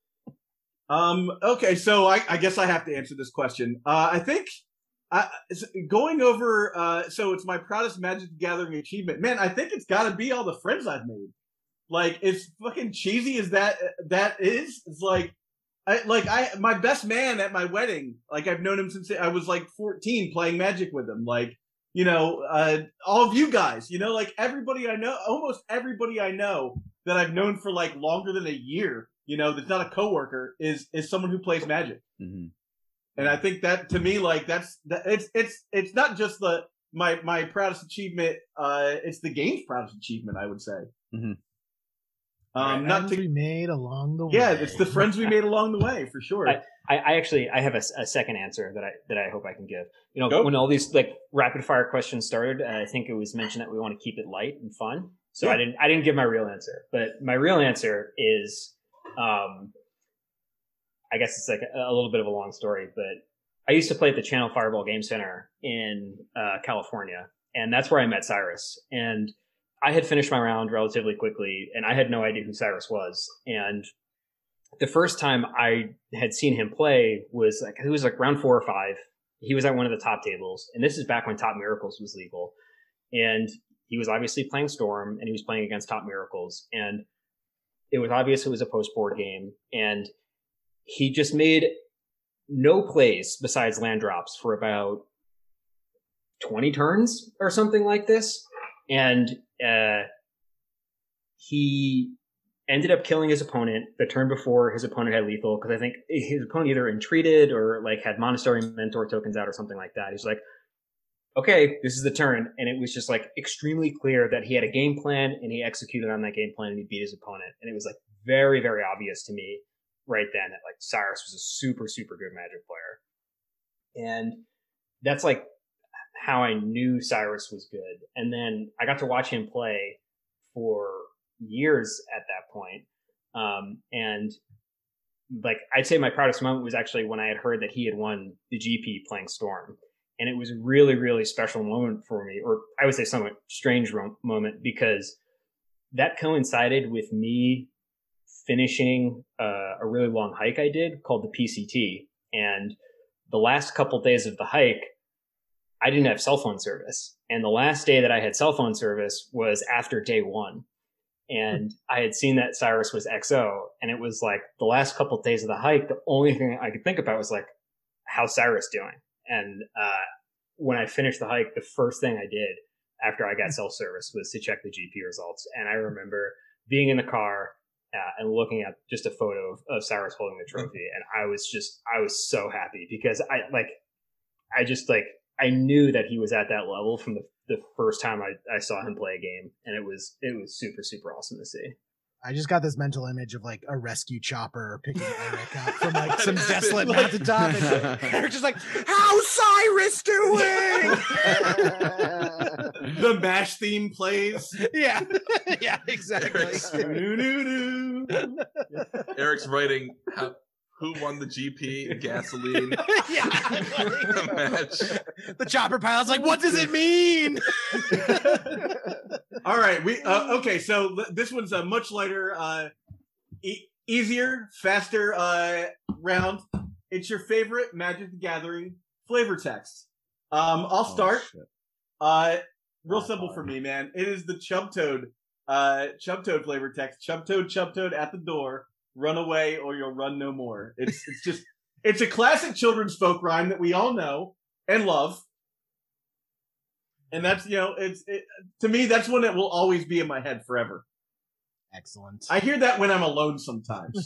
Um. Okay. So I, I guess I have to answer this question. Uh, I think uh, s- going over. Uh, so it's my proudest Magic the Gathering achievement. Man, I think it's got to be all the friends I've made. Like, it's fucking cheesy as that that is. It's like, I like I my best man at my wedding. Like, I've known him since I was like fourteen, playing Magic with him. Like, you know, uh, all of you guys. You know, like everybody I know, almost everybody I know that I've known for like longer than a year. You know, that's not a coworker is is someone who plays Magic. Mm-hmm. And I think that to me, like that's that it's it's it's not just the my my proudest achievement. Uh, it's the game's proudest achievement, I would say. Mm-hmm. Um, not Friends to we made along the way. yeah, it's the friends we made along the way for sure. I, I, I actually I have a, s- a second answer that I that I hope I can give. You know, Go. when all these like rapid fire questions started, uh, I think it was mentioned that we want to keep it light and fun. So Yeah. I didn't I didn't give my real answer, but my real answer is, um, I guess it's like a, a little bit of a long story, but I used to play at the Channel Fireball Game Center in uh, California, and that's where I met Cyrus. And I had finished my round relatively quickly, and I had no idea who Cyrus was. And the first time I had seen him play was like, it was like round four or five. He was at one of the top tables, and this is back when Top Miracles was legal. And he was obviously playing Storm, and he was playing against Top Miracles. And it was obvious it was a post-board game, and he just made no plays besides land drops for about twenty turns or something like this. And uh, he ended up killing his opponent the turn before his opponent had lethal, because I think his opponent either entreated or like had Monastery Mentor tokens out or something like that. He's like, okay, this is the turn. And it was just like extremely clear that he had a game plan and he executed on that game plan and he beat his opponent. And it was like very, very obvious to me right then that like Cyrus was a super, super good Magic player. And that's like how I knew Cyrus was good. And then I got to watch him play for years at that point. Um, and like, I'd say my proudest moment was actually when I had heard that he had won the G P playing Storm. And it was a really, really special moment for me, or I would say somewhat strange ro- moment, because that coincided with me finishing uh, a really long hike I did called the P C T. And the last couple days of the hike, I didn't have cell phone service. And the last day that I had cell phone service was after day one. And I had seen that Cyrus was X O. And it was like the last couple of days of the hike, the only thing I could think about was like, how's Cyrus doing? And uh, when I finished the hike, the first thing I did after I got cell service was to check the G P results. And I remember being in the car uh, and looking at just a photo of, of Cyrus holding the trophy. And I was just, I was so happy because I like, I just like, I knew that he was at that level from the, the first time I, I saw him play a game. And it was, it was super, super awesome to see. I just got this mental image of like a rescue chopper picking Eric up from like some desolate mountaintop, and Eric's just like, "How's Cyrus doing?" The MASH theme plays. Yeah, yeah, exactly. Eric's, Doo-doo-doo. Eric's writing how, who won the G P in gasoline. Yeah, match. The chopper pilot's like, "What does it mean?" All right, we uh, okay. So th- this one's a much lighter, uh, e- easier, faster uh, round. It's your favorite Magic the Gathering flavor text. Um, I'll start. uh, real simple for me, man. It is the Chub Toad, uh, Chub Toad flavor text. Chub Toad, Chub Toad at the door. Run away, or you'll run no more. It's it's just it's a classic children's folk rhyme that we all know and love. And that's, you know, it's it, to me, that's one that will always be in my head forever. Excellent. I hear that when I'm alone sometimes.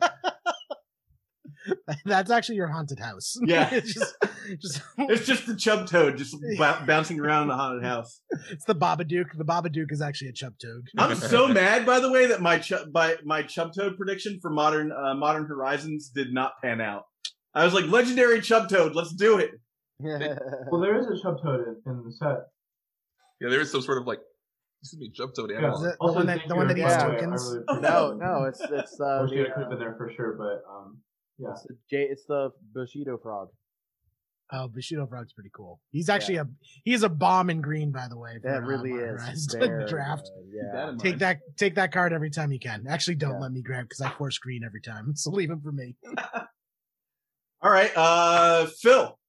That's actually your haunted house. Yeah. It's just, just It's just the Chub Toad just b- bouncing around in the haunted house. it's the Babadook. The Babadook is actually a Chub Toad. I'm so mad, by the way, that my Ch- by my Chub Toad prediction for modern uh, Modern Horizons did not pan out. I was like, legendary Chub Toad, let's do it. Well, there is a Chub Toad in, in the set. Yeah, there is some sort of like, excuse me, Jump Toad Yeah. analog. The, the Also, one that, thank the you, one that eats everybody. I tokens. really appreciate No, it. no, it's it's I uh, wish the, it could have uh, been there for sure, but um, yeah. it's the J, it's the Bushido frog. Oh, Bushido Frog's pretty cool. He's actually a he is a bomb in green, by the way. For, That uh, really Modern is Horizons very draft. good, Keep yeah. that in Take mind. that take that card every time you can. Actually, don't Yeah. let me grab because I force green every time. So leave him for me. All right, uh, Phil.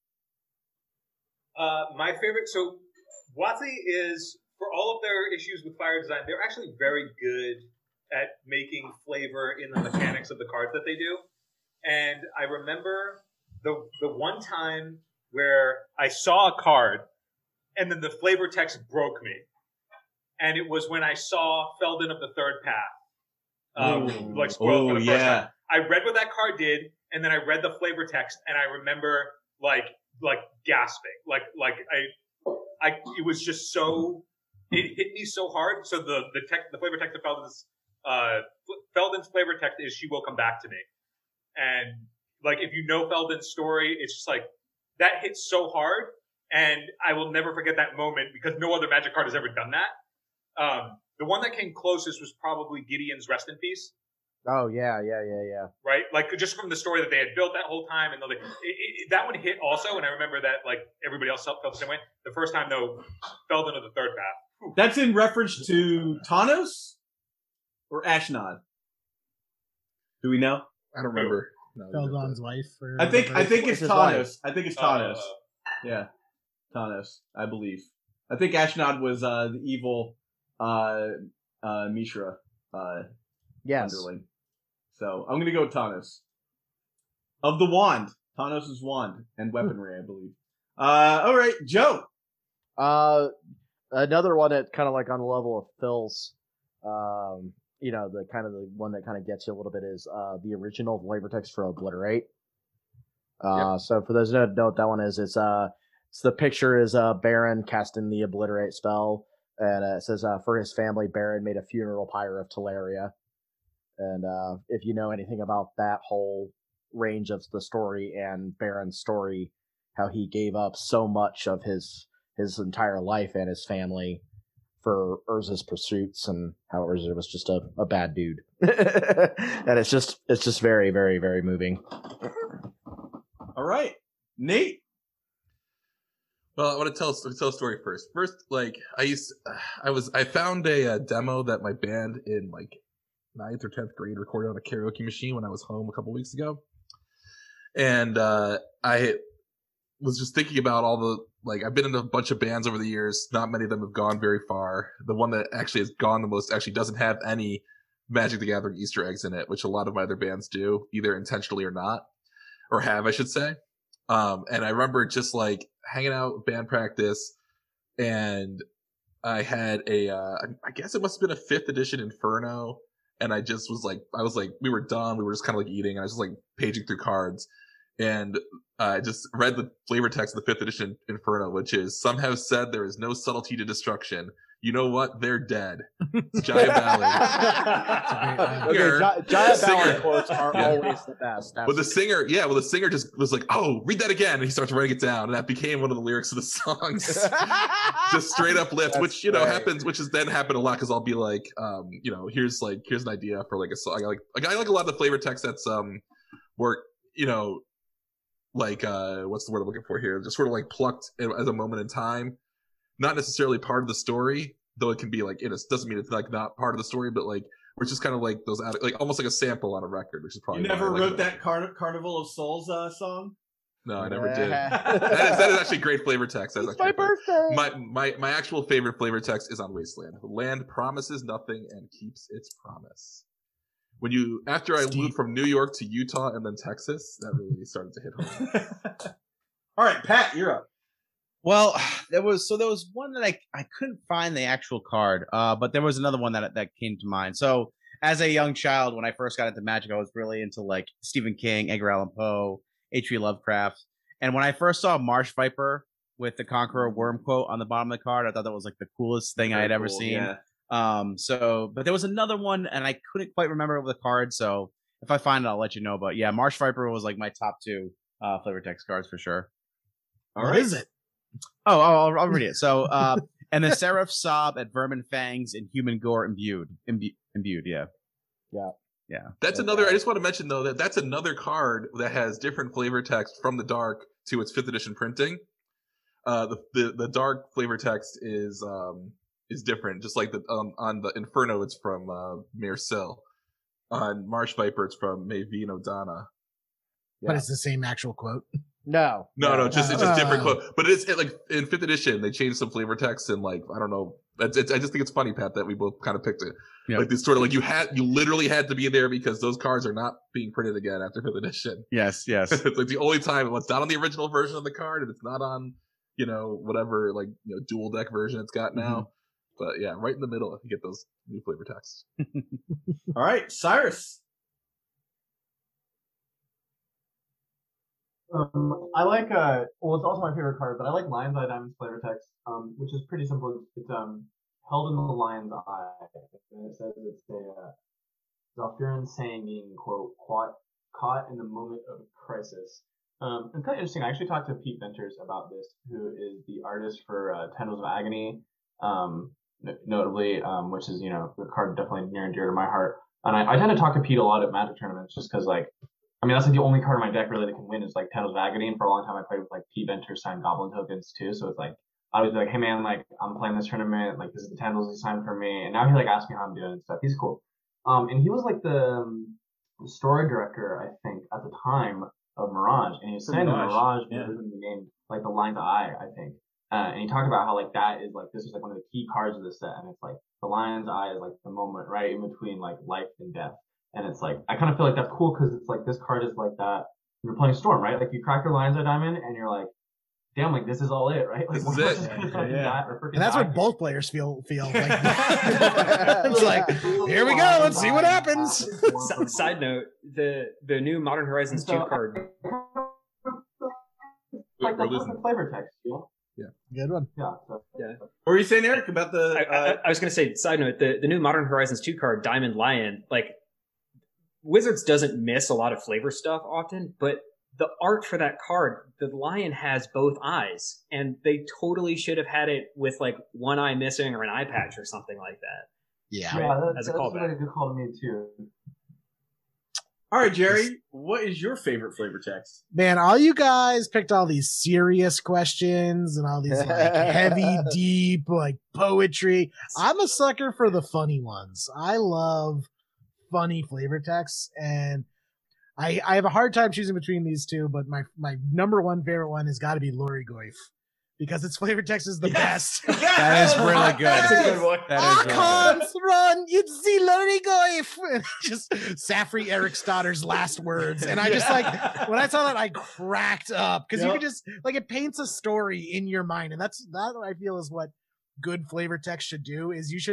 Uh, my favorite. So, WotC is, for all of their issues with fire design, they're actually very good at making flavor in the mechanics of the cards that they do. And I remember the the one time where I saw a card, and then the flavor text broke me. And it was when I saw Feldon of the Third Path, um, Ooh. like spoiled for Ooh, the first yeah. time. I read what that card did, and then I read the flavor text, and I remember like like gasping, like like I I it was just so it hit me so hard. So the the text, the flavor text of Feldon's uh Feldon's flavor text is "She will come back to me," and like if you know Feldon's story, it's just like that hits so hard, and I will never forget that moment because no other Magic card has ever done that. Um, the one that came closest was probably Gideon's Rest in Peace. Oh yeah, yeah, yeah, yeah. Right, like just from the story that they had built that whole time, and like, it, it, that one hit also. And I remember that like everybody else felt, felt the same way. The first time though, Feldon of the Third Path. Whew. That's in reference to Tanos or Ashnod. Do we know? I don't remember. No, Feldon's wife. Or I think I think it's his Tanos. wife. I think it's Uh, Tanos. Yeah, Tanos. I believe. I think Ashnod was uh, the evil uh, uh, Mishra uh, Yes. underling. So I'm gonna go with Tanos. Of the wand, Tanos' wand and weaponry, I believe. Uh, all right, Joe. Uh, another one that kind of like on the level of Phil's, um, you know, the kind of the one that kind of gets you a little bit is uh the original flavor text for Obliterate. Uh, so for those who don't know what that one is, it's uh, it's the picture is uh Baron casting the Obliterate spell, and uh, it says uh for his family, Baron made a funeral pyre of Teleria. And uh, if you know anything about that whole range of the story and Baron's story, how he gave up so much of his his entire life and his family for Urza's pursuits, and how Urza was just a, a bad dude. And it's just it's just very, very, very moving. All right, Nate. Well, I want to tell tell a story first. First, like I used, I was I found a, uh demo that my band in like ninth or tenth grade recorded on a karaoke machine when I was home a couple weeks ago, and uh, I was just thinking about all the like I've been in a bunch of bands over the years. Not many of them have gone very far. The one that actually has gone the most actually doesn't have any Magic the Gathering Easter eggs in it, which a lot of my other bands do, either intentionally or not, or have, I should say. Um, and I remember just like hanging out band practice, and I had a, uh, I guess it must have been a fifth edition Inferno. And I just was like, I was like, we were done. We were just kind of like eating. And I was just like paging through cards. And I just read the flavor text of the fifth edition Inferno, which is, some have said there is no subtlety to destruction. You know what? They're dead. It's Giant Ballard. Okay, Singer- Gi- Giant singer- Ballard quotes are Yeah. always the best. But the singer, yeah, well, the singer just was like, "Oh, read that again," and he starts writing it down, and that became one of the lyrics of the songs. Just straight up lift, That's which you know great. happens, which has then happened a lot because I'll be like, um, you know, here's like here's an idea for like a song. I like like I like a lot of the flavor text that's um, where you know, like uh, what's the word I'm looking for here? Just sort of like plucked as a moment in time, not necessarily part of the story, though it can be like it doesn't mean it's like not part of the story, but like. Which is kind of like those, out like almost like a sample on a record, which is probably. You why I never like wrote it. that Car- Carnival of Souls uh, song? No, I never did. that, is, that is actually great flavor text. That's It's my actually birthday. my, my my actual favorite flavor text is on Wasteland. The land promises nothing and keeps its promise. When you after I moved from New York to Utah and then Texas, that really started to hit home. All right, Pat, you're up. Well, there was so there was one that I I couldn't find the actual card, uh, but there was another one that that came to mind. So as a young child, when I first got into Magic, I was really into like Stephen King, Edgar Allan Poe, H P Lovecraft, and when I first saw Marsh Viper with the Conqueror Worm quote on the bottom of the card, I thought that was like the coolest thing I had ever cool, seen. yeah. Um, so but there was another one, and I couldn't quite remember the card. So if I find it, I'll let you know. But yeah, Marsh Viper was like my top two uh, flavor text cards for sure. All What right. is it? Oh, I'll, I'll read it. So, uh, and the Seraph sob at vermin fangs and human gore imbued, imbu- imbued. Yeah, Yeah. yeah. That's another. I just want to mention though that that's another card that has different flavor text from the dark to its fifth edition printing. Uh, the the, the dark flavor text is um is different. Just like the um, on the Inferno, it's from uh, Mayor Sill. On Marsh Viper, it's from Maevine O'Donnell. But it's the same actual quote. No. No, no, just it's just different Uh. quote. But it's it, like in fifth edition, they changed some flavor text and like I don't know. It's, it's, I just think it's funny, Pat, that we both kind of picked it. Yeah. Like this sort of like you had you literally had to be there because those cards are not being printed again after fifth edition. Yes, yes. It's like the only time it's not on the original version of the card and it's not on you know whatever like you know dual deck version it's got now. Mm-hmm. But yeah, right in the middle, you get those new flavor texts. All right, Cyrus. Um, I like uh, well, it's also my favorite card, but I like Lion's Eye Diamond's flavor text, um, which is pretty simple. It's um held in the lion's eye, and it says it's a uh, Zalfiran saying, meaning quote, caught caught in the moment of crisis. Um, it's kind of interesting. I actually talked to Pete Venters about this, who is the artist for uh, Tendrils of Agony, um, n- notably, um, which is you know a card definitely near and dear to my heart. And I, I tend to talk to Pete a lot at Magic tournaments, just because like. I mean, that's like the only card in my deck really that can win is like Tendrils of Agony, and for a long time I played with like Pete Venters signed Goblin tokens too. So it's like I was like, hey man, like I'm playing this tournament, like this is the Tendrils he signed for me, and now he like asked me how I'm doing and stuff. He's cool. Um, and he was like the, um, the story director, I think, at the time of Mirage, and he was saying that Mirage, Mirage yeah. was going to be named like the Lion's Eye, I think. Uh, and he talked about how like that is like this is like one of the key cards of the set, and it's like the Lion's Eye is like the moment right in between like life and death. And it's like, I kind of feel like that's cool because it's like, this card is like that. When you're playing Storm, right? Like, you crack your Lion's Eye Diamond and you're like, damn, like, this is all it, right? Like, This is we're it. just gonna fucking Yeah. die or freaking And that's die what here. both players feel feel like. It's like, here we go, let's see what happens. S- Side note: the the new Modern Horizons So, two card. Like, We're the losing. perfect flavor text, you know? Good one. Yeah. So, Yeah. What were you saying, Eric, about the? I, I, Uh, I was going to say, side note: the the new Modern Horizons two card, Diamond Lion, like Wizards doesn't miss a lot of flavor stuff often, but the art for that card, the lion has both eyes, and they totally should have had it with like one eye missing or an eye patch or something like that. Yeah. yeah, that, As a that's callback. like a good call to me, too. all right, Jerry. What is your favorite flavor text? Man, all you guys picked all these serious questions and all these like heavy, deep, like poetry. I'm a sucker for the funny ones. I love funny flavor texts, and I I have a hard time choosing between these two, but my my number one favorite one has got to be Lori Goif because its flavor text is the Yes. best. That is really good. That's a good one. That is really good. Archons, run! You'd see Lori Goif! And just Safri Ericstotter's last words. And I just like, when I saw that, I cracked up because you Yep. could just, like, it paints a story in your mind. And that's, that I feel is what good flavor text should do is you should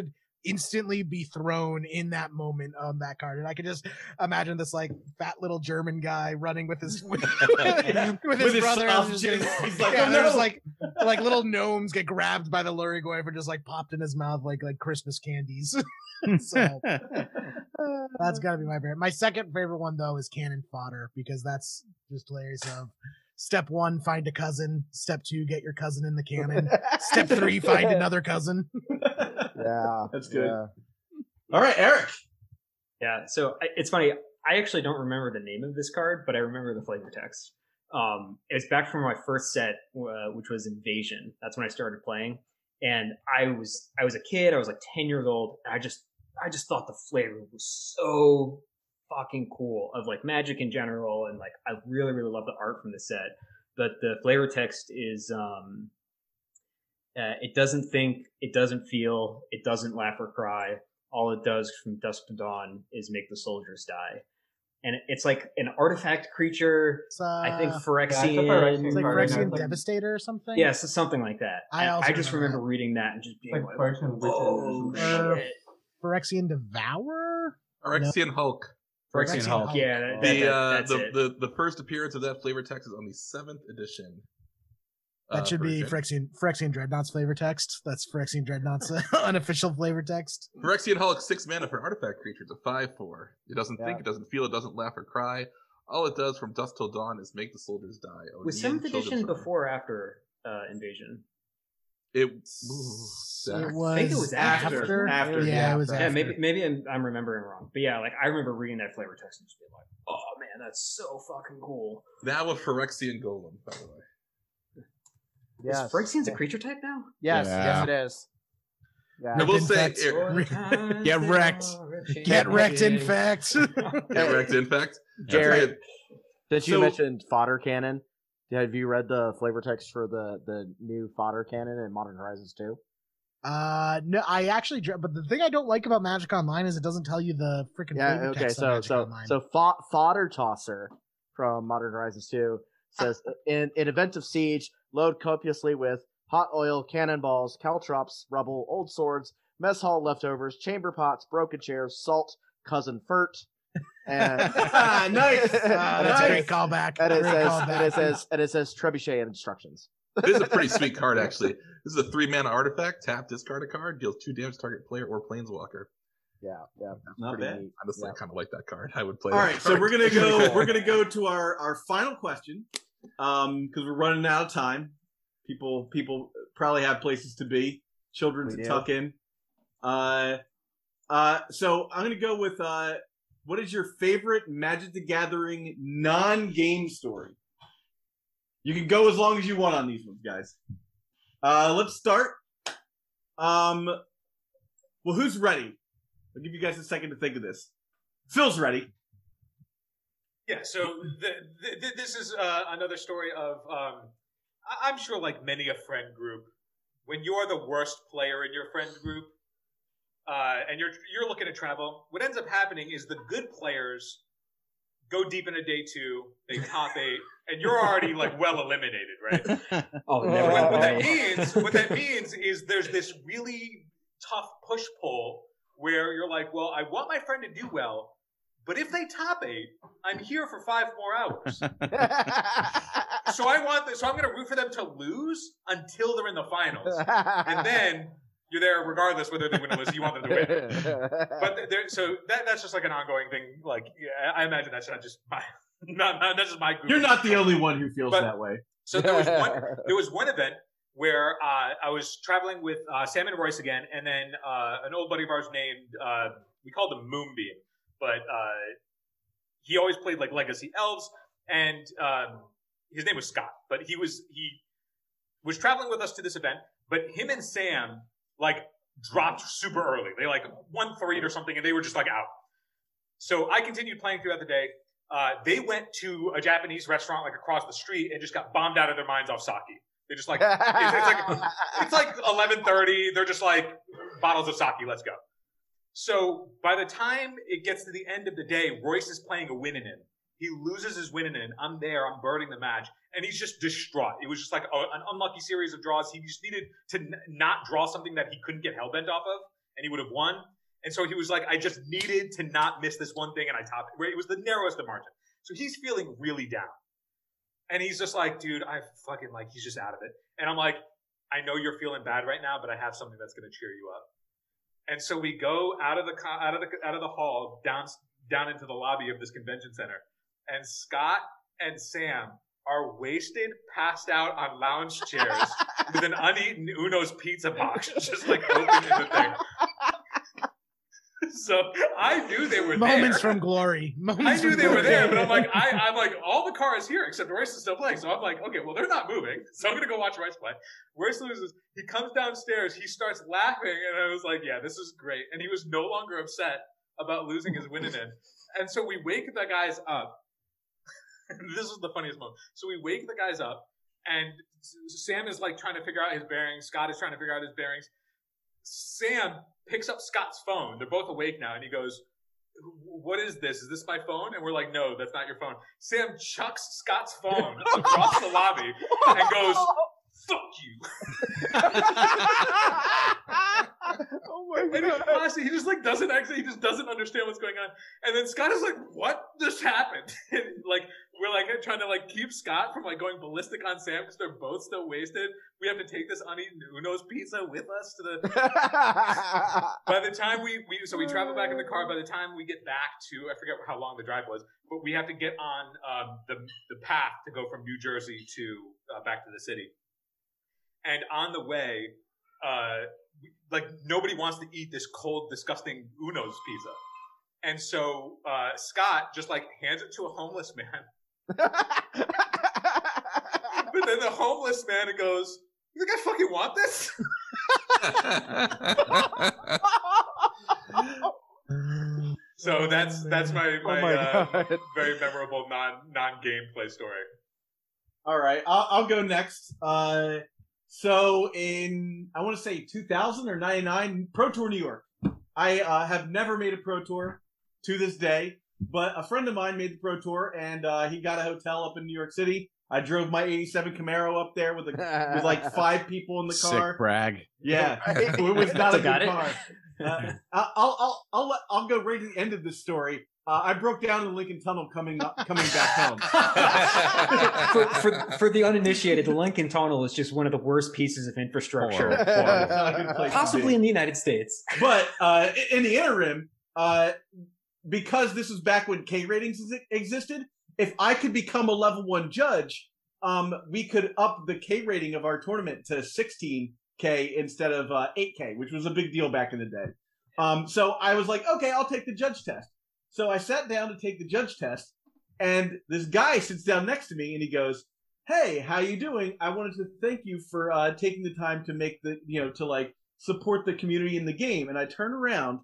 instantly be thrown in that moment on that card. And I could just imagine this like fat little German guy running with his with, with, with his his brother. And just sausages. getting- He's like, yeah, "Oh, there's no." like like little gnomes get grabbed by the Lurigoi and just like popped in his mouth like like Christmas candies. So that's gotta be my favorite. My second favorite one though is Cannon Fodder, because that's just hilarious. Of step one, find a cousin. Step two, get your cousin in the cannon. Step three, find another cousin. Yeah, That's good. yeah. All right, Eric. Yeah, so I, it's funny. I actually don't remember the name of this card, but I remember the flavor text. Um, it was back from my first set, uh, which was Invasion. That's when I started playing, and I was I was a kid. I was like ten years old, and I just I just thought the flavor was so fucking cool of like Magic in general, and like I really really love the art from the set. But the flavor text is um, uh, it doesn't think, it doesn't feel, it doesn't laugh or cry. All it does from dusk to dawn is make the soldiers die. And it's like an artifact creature. It's, uh, I think Yeah, it's a Phyrexian. Phyrexian It's like card, and Phyrexian it's like- Devastator or something. Yeah, so something like that. I And also I just remember remember reading that and just being Like like, Phyrexian Witches oh or something. shit. Phyrexian Devourer. Phyrexian Hulk. Phyrexian Phyrexian Hulk. Hulk. Yeah, that, The that- uh, that's the, it. the the first appearance of that flavor text is on the seventh edition. That uh, should be version. Phyrexian Phyrexian Dreadnought's flavor text. That's Phyrexian Dreadnought's unofficial flavor text. Phyrexian Hulk, six mana for an artifact creature. It's a five four. It doesn't Yeah. think, it doesn't feel, it doesn't laugh or cry. All it does from dusk till dawn is make the soldiers die. Was Odean, seventh Children's edition Runner. before or after uh, Invasion? It, ooh, It Zach. was, think it was after. after. After, Yeah, it was Yeah, after. maybe maybe I'm, I'm remembering wrong, but yeah, like I remember reading that flavor text and just being like, "Oh man, that's so fucking cool." Now a Phyrexian Golem, by the way. Yes. Is Phyrexian's a creature type now? Yes, Yeah. yes, it is. Yeah. I will say, Infect. Eric, Get wrecked. Get wrecked, in fact. correct, in fact. Jared, since you So- mentioned fodder cannon, have you read the flavor text for the, the new fodder cannon in Modern Horizons two? Uh, no, I actually, dr- but the thing I don't like about Magic Online is it doesn't tell you the freaking Yeah, flavor okay, text on so Magic so Online. so fo- fodder tosser from Modern Horizons two says in in event of siege, load copiously with hot oil, cannonballs, caltrops, rubble, old swords, mess hall leftovers, chamber pots, broken chairs, salt, cousin Furt, and Nice. Uh, and that's it a great says- callback. and it Great says callback. and it says and it says trebuchet and instructions. This is a pretty sweet card, actually. This is a three mana artifact. Tap, discard a card, deals two damage to target player or planeswalker. Yeah, yeah, Not pretty bad. neat. Honestly, Yeah. I kind of like that card. I would play. All that right, so card. we're gonna go. We're gonna go to our our final question, um, because we're running out of time. People people probably have places to be, children We to do. tuck in. Uh, uh, so I'm gonna go with uh, what is your favorite Magic the Gathering non-game story? You can go as long as you want on these ones, guys. Uh, let's start. Um, well, who's ready? I'll give you guys a second to think of this. Phil's ready. Yeah, so the, the, this is uh, another story of, um, I- I'm sure like many a friend group, when you're the worst player in your friend group, uh, and you're you're looking to travel, what ends up happening is the good players go deep into day two, they top eight, and you're already like well eliminated, right? Oh, What, never what that mind. means, what that means is there's this really tough push pull where you're like, well, I want my friend to do well, but if they top eight, I'm here for five more hours. So I want this. So I'm going to root for them to lose until they're in the finals, and then you're there regardless whether they win or lose. You want them to win. But there, so that that's just like an ongoing thing. Like yeah, I imagine that's not just my not, not that's just my group. You're not the only one who feels But- that way. So there was one. There was one event where uh, I was traveling with uh, Sam and Royce again, and then uh, an old buddy of ours named uh, we called him Moonbeam, but uh, he always played like Legacy Elves, and um, his name was Scott. But he was he was traveling with us to this event, but him and Sam like dropped super early. They like won three or something, and they were just like out. So I continued playing throughout the day. Uh, they went to a Japanese restaurant like across the street and just got bombed out of their minds off sake. They're just like, it's, it's like it's like eleven thirty. They're just like bottles of sake. Let's go. So by the time it gets to the end of the day, Royce is playing a Winnanen. He loses his Winnanen. I'm there. I'm birding the match, and he's just distraught. It was just like a, an unlucky series of draws. He just needed to n- not draw something that he couldn't get hellbent off of, and he would have won. And so he was like, I just needed to not miss this one thing, and I topped it. It was the narrowest of margin. So he's feeling really down. And he's just like, dude, I fucking like, he's just out of it. And I'm like, I know you're feeling bad right now, but I have something that's going to cheer you up. And so we go out of the out of the out of the hall down down into the lobby of this convention center, and Scott and Sam are wasted, passed out on lounge chairs with an uneaten Uno's pizza box just like open in the thing. So I knew they were Moments there. from glory. Moments I knew from they were glory. there, but I'm like, I, I'm like, all the cars here except Royce is still playing. So I'm like, okay, well they're not moving, so I'm gonna go watch Royce play. Royce loses. He comes downstairs. He starts laughing, and I was like, yeah, this is great. And he was no longer upset about losing his winning in. And so we wake the guys up. This is the funniest moment. So we wake the guys up, and Sam is like trying to figure out his bearings. Scott is trying to figure out his bearings. Sam picks up Scott's phone. They're both awake now, and he goes, what is this? Is this my phone? And we're like, no, that's not your phone. Sam chucks Scott's phone across the lobby and goes, fuck you. Oh my and he, honestly, he just like doesn't actually, he just doesn't understand what's going on. And then Scott is like, what just happened? And like, we're like trying to like keep Scott from like going ballistic on Sam because they're both still wasted. We have to take this uneaten Uno's pizza with us to the. By the time we, we so we travel back in the car. By the time we get back to, I forget how long the drive was, but we have to get on um, the the path to go from New Jersey to uh, back to the city. And on the way, uh, we, like nobody wants to eat this cold, disgusting Uno's pizza, and so uh, Scott just like hands it to a homeless man. But then the homeless man goes, "You think I fucking want this?" So that's that's my my, Oh my uh, God. very memorable non non gameplay story. All right, I'll, I'll go next. Uh, so in I want to say two thousand or ninety-nine, Pro Tour New York. I uh, have never made a Pro Tour to this day, but a friend of mine made the Pro Tour, and uh, he got a hotel up in New York City. I drove my eighty-seven Camaro up there with a, with like five people in the car. Sick brag. Yeah, it was not a So got good it? car. Uh, I'll I'll I'll let, I'll go right to the end of this story. Uh, I broke down in the Lincoln Tunnel coming up, coming back home. for, for, for the uninitiated, the Lincoln Tunnel is just one of the worst pieces of infrastructure, Horrible. Horrible. It's not a good place to possibly be. in the United States. But uh, in the interim, uh, because this was back when K ratings existed, if I could become a level one judge, um, we could up the K rating of our tournament to sixteen K instead of uh, eight K, which was a big deal back in the day. Um, so I was like, okay, I'll take the judge test. So I sat down to take the judge test, and this guy sits down next to me, and he goes, "Hey, how you doing? I wanted to thank you for uh, taking the time to make the, you know, to like support the community in the game." And I turn around,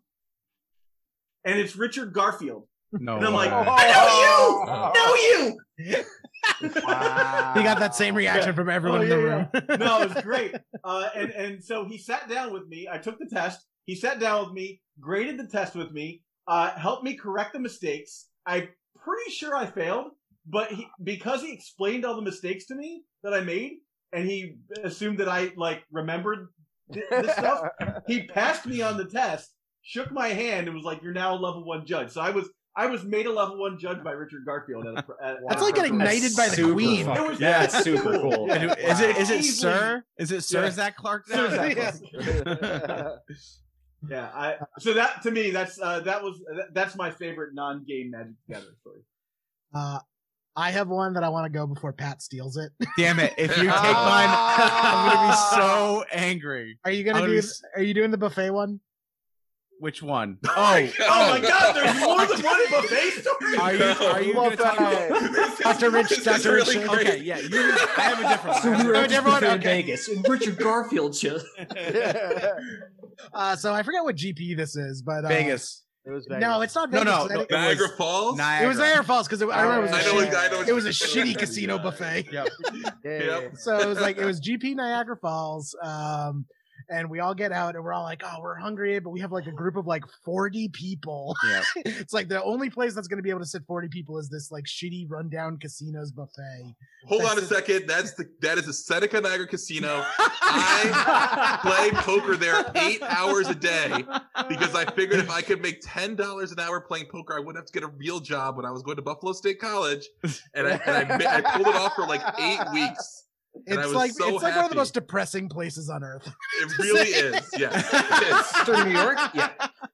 and it's Richard Garfield. No. And I'm like, way. I know you! Know you! Wow. He got that same reaction Yeah. from everyone Oh, in the yeah, room. yeah. No, it was great. Uh, and, and so he sat down with me. I took the test. He sat down with me, graded the test with me, uh, helped me correct the mistakes. I'm pretty sure I failed, but he, because he explained all the mistakes to me that I made, and he assumed that I like remembered th- this stuff, he passed me on the test, shook my hand, and was like, "You're now a level one judge." So I was I was made a level one judge by Richard Garfield. At a, at, That's at like a getting That's knighted by the super queen. fucking- It was yeah, it's really super cool. cool. Yeah. And who- Is it is it Easily- Sir? Is it Sir Yeah. Zach Clark? Sir Zach Yeah. Clark. Yeah, I so that to me that's uh, that was that's my favorite non-game Magic the Gathering story. Uh, I have one that I want to go before Pat steals it. Damn it! If you take mine, I'm gonna be so angry. Are you I'm gonna gonna do? be s- Are you doing the buffet one? Which one? Oh, Oh my God! There's more than one buffet story. Are you are you gonna talk about? Doctor Rich, This is Doctor really Rich. great. Okay, yeah, you. I have a different So one. we were Oh, at different one? in Okay. Vegas, and Richard Garfield just Uh, so I forget what G P this is, but uh, Vegas. It was Vegas. No, it's not No, Vegas. no, I no, think- it Niagara was Falls. Niagara. It was Niagara Falls because it, I remember it was, I a know. shitty, what- I know. what it was a you're- shitty casino buffet. Yep. Yeah, yeah, Yep. yeah. So it was like it was G P Niagara Falls, um, and we all get out and we're all like, oh, we're hungry, but we have like a group of like forty people. Yeah. It's like the only place that's going to be able to sit forty people is this like shitty rundown casinos buffet. Hold That's on a it. second. That's the that is the Seneca Niagara Casino. I play poker there eight hours a day because I figured if I could make ten dollars an hour playing poker, I wouldn't have to get a real job when I was going to Buffalo State College, and I and I, ma- I pulled it off for like eight weeks. And I It's was like so it's like one of the happy. most depressing places on earth. It really is. Yes, it is. Through New York? Yeah.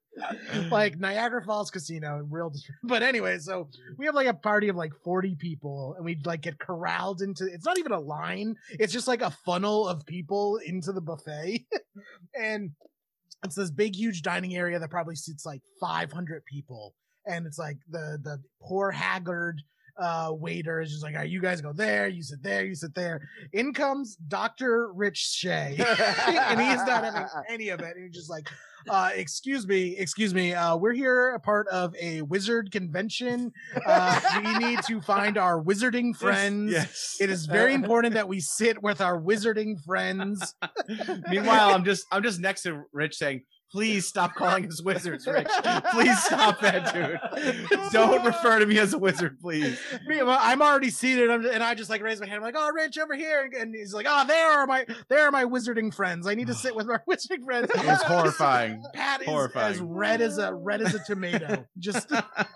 Like Niagara Falls Casino, real. But anyway, so we have like a party of like forty people, and we like get corralled into. It's not even a line; it's just like a funnel of people into the buffet, and it's this big, huge dining area that probably seats like five hundred people, and it's like the the poor haggard uh waiter is just like, all right, you guys go there, you sit there, you sit there. In comes Doctor Rich Shea, and he's not having any of it. And he's just like, uh excuse me, excuse me, uh we're here a part of a wizard convention. Uh we need to find our wizarding friends. Yes. It is very important that we sit with our wizarding friends. Meanwhile, I'm just I'm just next to Rich saying, please stop calling us wizards, Rich. Please stop that, dude. Don't refer to me as a wizard, please. Me, well, I'm already seated, I'm, and I just like raise my hand. I'm like, "Oh, Rich, over here!" And he's like, "Oh, there are my there are my wizarding friends. I need to sit with my wizarding friends." It was horrifying. Pat is Horrifying. as red as a red as a tomato. Just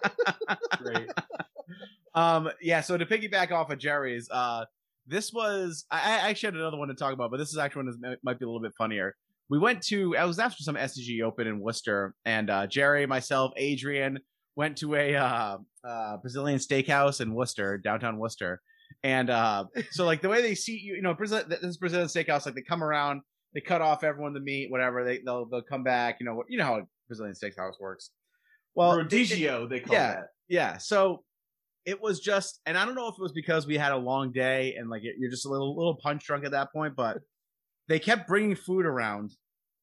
Great. Um, yeah. So to piggyback off of Jerry's, uh, this was I, I actually had another one to talk about, but this is actually one that might be a little bit funnier. We went to, I was after some S C G Open in Worcester, and uh, Jerry, myself, Adrian went to a uh, uh, Brazilian steakhouse in Worcester, downtown Worcester. And uh, so, like, the way they seat you, you know, Brazil, this Brazilian steakhouse, like, they come around, they cut off everyone the meat, whatever, they, they'll they'll come back, you know, you know how a Brazilian steakhouse works. Well, Rodizio, they call yeah, that. Yeah, so it was just, and I don't know if it was because we had a long day and, like, you're just a little little punch drunk at that point, but they kept bringing food around.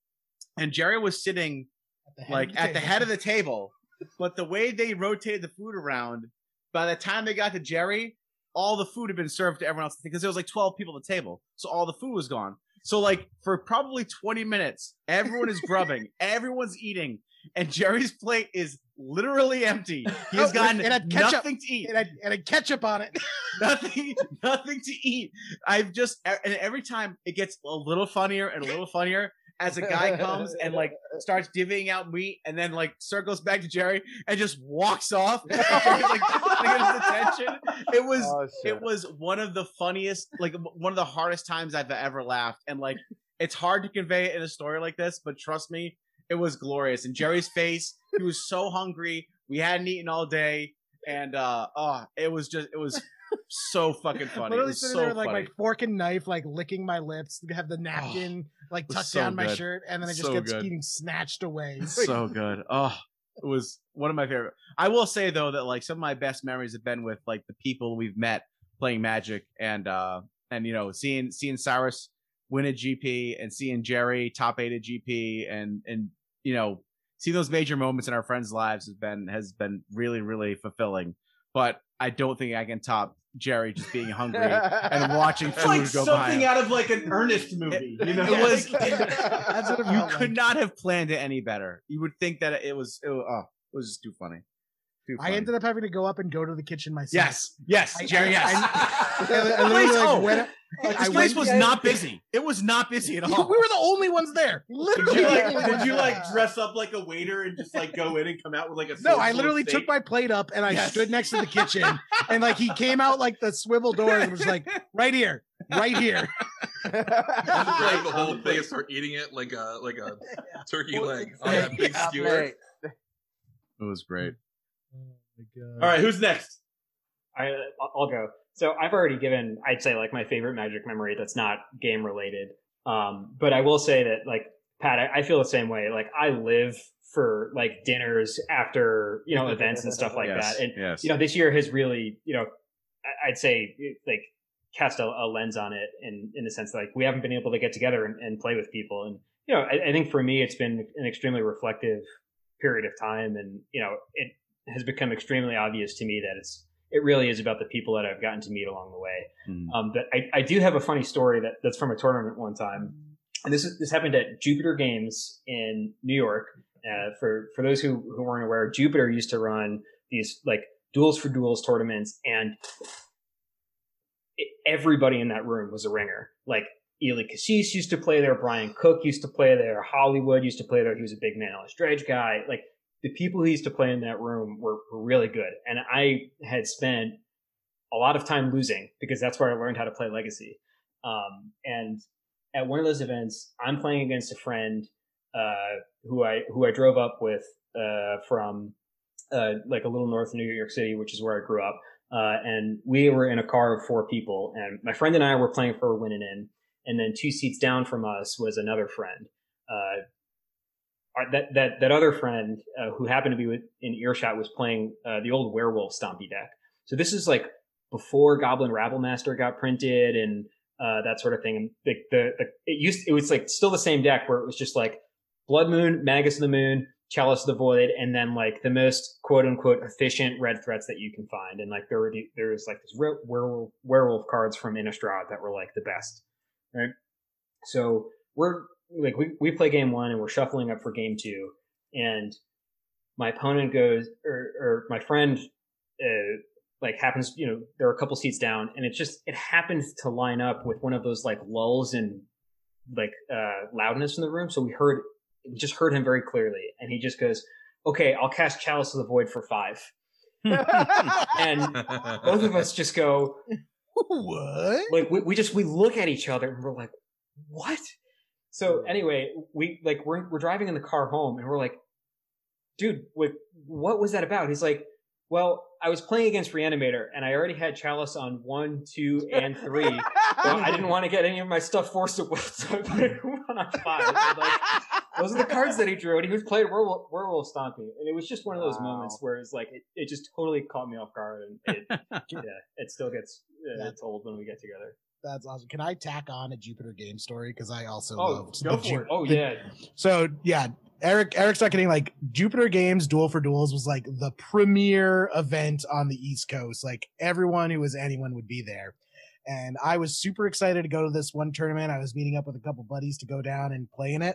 And Jerry was sitting at like the at the table. head of the table, but the way they rotated the food around, by the time they got to Jerry, all the food had been served to everyone else because there was like twelve people at the table, so all the food was gone. So like for probably twenty minutes, everyone is grubbing, everyone's eating, and Jerry's plate is literally empty. He has Oh, gotten it had ketchup. nothing to eat. It had, it had ketchup on it. nothing nothing to eat. I've just and every time it gets a little funnier and a little funnier as a guy comes and like starts divvying out meat and then like circles back to Jerry and just walks off. And Jerry's, like, trying to get his attention. It was Oh, shit. it was one of the funniest, like one of the hardest times I've ever laughed. And like it's hard to convey it in a story like this, but trust me, it was glorious. And Jerry's face, he was so hungry. We hadn't eaten all day. And uh oh, it was just it was so fucking funny. It Literally was sitting so there with like funny. my fork and knife, like licking my lips, have the napkin like was tucked so down my good. shirt, and then it just So gets good. getting snatched away. So good. Oh, it was one of my favorite. I will say though that like some of my best memories have been with like the people we've met playing Magic, and uh and you know seeing seeing Cyrus win a G P and seeing Jerry top eight at G P, and and you know seeing those major moments in our friends' lives has been has been really really fulfilling. But I don't think I can top Jerry just being hungry and watching It's food like go by. something out of like an Ernest movie, you know? It was. That's what it You felt could like. not have planned it any better. You would think that it was. It was, oh, it was just too funny. Too I funny. ended up having to go up and go to the kitchen myself. Yes, yes, I- Jerry. Yes. I- I- I The literally, place- like, oh, went- this I place went- was not busy. It was not busy at we all. were the only ones there. Did Literally, you the like only did ones you there. like dress up like a waiter and just like go in and come out with like a No, sword I full of literally steak? took my plate up and I Yes. stood next to the kitchen, and like he came out like the swivel door and was like, right here, right here. Grab the whole thing and start eating it like a like a turkey leg on that big Yeah, skewer. mate. It was great. All right, who's next? I, I'll go. So I've already given, I'd say, like my favorite Magic memory that's not game related. Um, but I will say that, like Pat, I, I feel the same way. Like I live for like dinners after you know events and stuff like Yes, that. And yes. you know, this year has really, you know, I- I'd say like cast a, a lens on it in in the sense that like we haven't been able to get together and, and play with people. And you know, I, I think for me, it's been an extremely reflective period of time, and you know, it has become extremely obvious to me that it's it really is about the people that I've gotten to meet along the way. Mhm. Um, but I, I do have a funny story that, that's from a tournament one time. and this is, this happened at Jupiter Games in New York. Uh, for for those who who weren't aware, Jupiter used to run these like duels for duels tournaments, and it, everybody in that room was a ringer. Like Ely Cassis used to play there, Brian Cook used to play there, Hollywood used to play there. He was a big Man Ellis Dredge guy. Like the people who used to play in that room were, were really good, and I had spent a lot of time losing because that's where I learned how to play Legacy. Um, and at one of those events, I'm playing against a friend uh, who I who I drove up with uh, from uh, like a little north of New York City, which is where I grew up. Uh, and we were in a car of four people, and my friend and I were playing for a win and in. And then two seats down from us was another friend. Uh, our, that that that other friend uh, who happened to be with, in earshot was playing uh, the old Werewolf Stompy deck. So this is like before Goblin Rabblemaster got printed and uh, that sort of thing. And the, the, the it used it was like still the same deck where it was just like Blood Moon, Magus of the Moon, Chalice of the Void, and then like the most quote unquote efficient red threats that you can find. And like there were the, there was like these werewolf, werewolf cards from Innistrad that were like the best, right? So we're like we we play game one and we're shuffling up for game two, and my opponent goes or or my friend uh, like happens, you know, there are a couple seats down, and it just it happens to line up with one of those like lulls in like uh, loudness in the room. So we heard. We just heard him very clearly, and he just goes, okay, I'll cast Chalice of the Void for five. And both of us just go, what? Like, we, we just, we look at each other and we're like, what? So anyway, we like, we're, we're driving in the car home and we're like, dude, like, what was that about? He's like, well, I was playing against Reanimator and I already had Chalice on one, two, and three. Well, I didn't want to get any of my stuff forced to will, so I put it on five. And like, those are the cards that he drew, and he was playing Werewolf, Werewolf Stompy. And it was just one of those wow. moments where it's like, it, it just totally caught me off guard. And it, yeah, it still gets uh, told when we get together. That's awesome. Can I tack on a Jupiter game story? Because I also oh, loved go the for Ju- it. Oh, yeah. So, yeah. Eric Eric's not kidding. Like Jupiter Games Duel for Duels was like the premier event on the East Coast. Like everyone who was anyone would be there. And I was super excited to go to this one tournament. I was meeting up with a couple buddies to go down and play in it.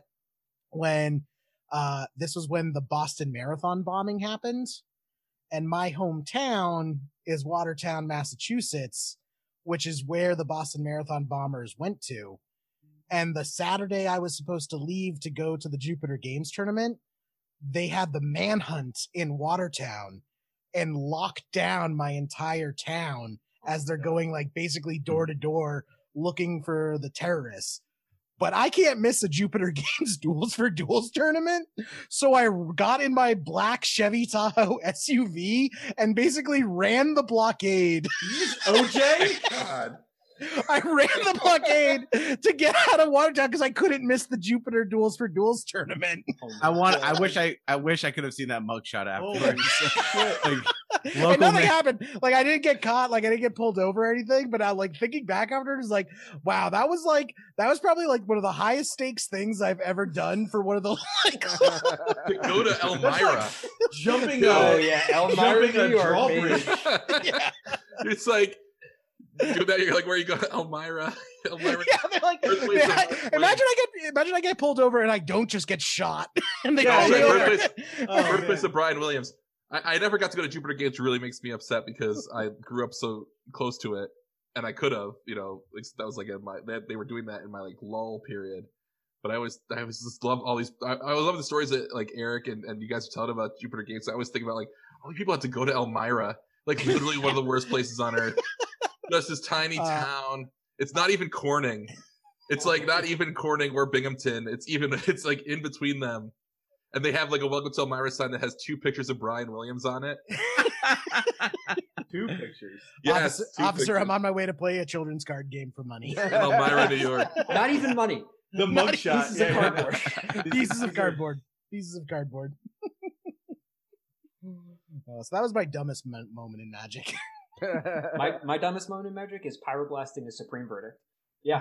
When uh, this was when the Boston Marathon bombing happened. And my hometown is Watertown, Massachusetts, which is where the Boston Marathon bombers went to. And the Saturday I was supposed to leave to go to the Jupiter Games tournament, they had the manhunt in Watertown and locked down my entire town as they're going like basically door to door looking for the terrorists. But I can't miss a Jupiter Games Duels for Duels tournament. So I got in my black Chevy Tahoe S U V and basically ran the blockade. O J? God. I ran the blockade to get out of Watertown because I couldn't miss the Jupiter Duels for Duels tournament. Oh I want. I wish I. I wish I could have seen that mugshot afterwards. Oh like, and nothing man. happened. Like I didn't get caught. Like I didn't get pulled over or anything. But I like thinking back afterwards, like, wow, that was like that was probably like one of the highest stakes things I've ever done for one of the like. To go to Elmira, like jumping. Oh a, yeah, Elmira, jumping a drawbridge. Yeah, it's like. Do that, you're like, where you go, Elmira? Elmira. Yeah, they're like, they, I, imagine I get, imagine I get pulled over and I don't just get shot. And they yeah, call me over. Birthplace, oh, birthplace of Brian Williams. I, I never got to go to Jupiter Games. Really makes me upset because I grew up so close to it, and I could have, you know, like, that was like in my they, they were doing that in my like lull period. But I always, I always just love all these. I, I love the stories that like Eric and, and you guys are telling about Jupiter Games. So I always think about like, all these people have to go to Elmira, like literally one of the worst places on earth. Just this tiny uh, town. It's not even Corning. It's like not even Corning or Binghamton. It's even it's like in between them. And they have like a Welcome to Elmira sign that has two pictures of Brian Williams on it. Two pictures. Yes, officer, two officer pictures. I'm on my way to play a children's card game for money. In Elmira, New York. Not even money. The mugshot. Pieces of cardboard. Pieces of cardboard. Pieces of cardboard. Oh, so that was my dumbest mo- moment in Magic. my my dumbest moment in Magic is pyroblasting a Supreme Verdict. Yeah,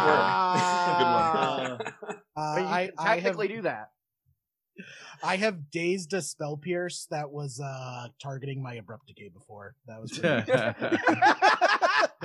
ah, doesn't work. Good one. Uh, but you I, can technically I have, do that. I have dazed a spell pierce that was uh, targeting my abrupt decay before. That was oh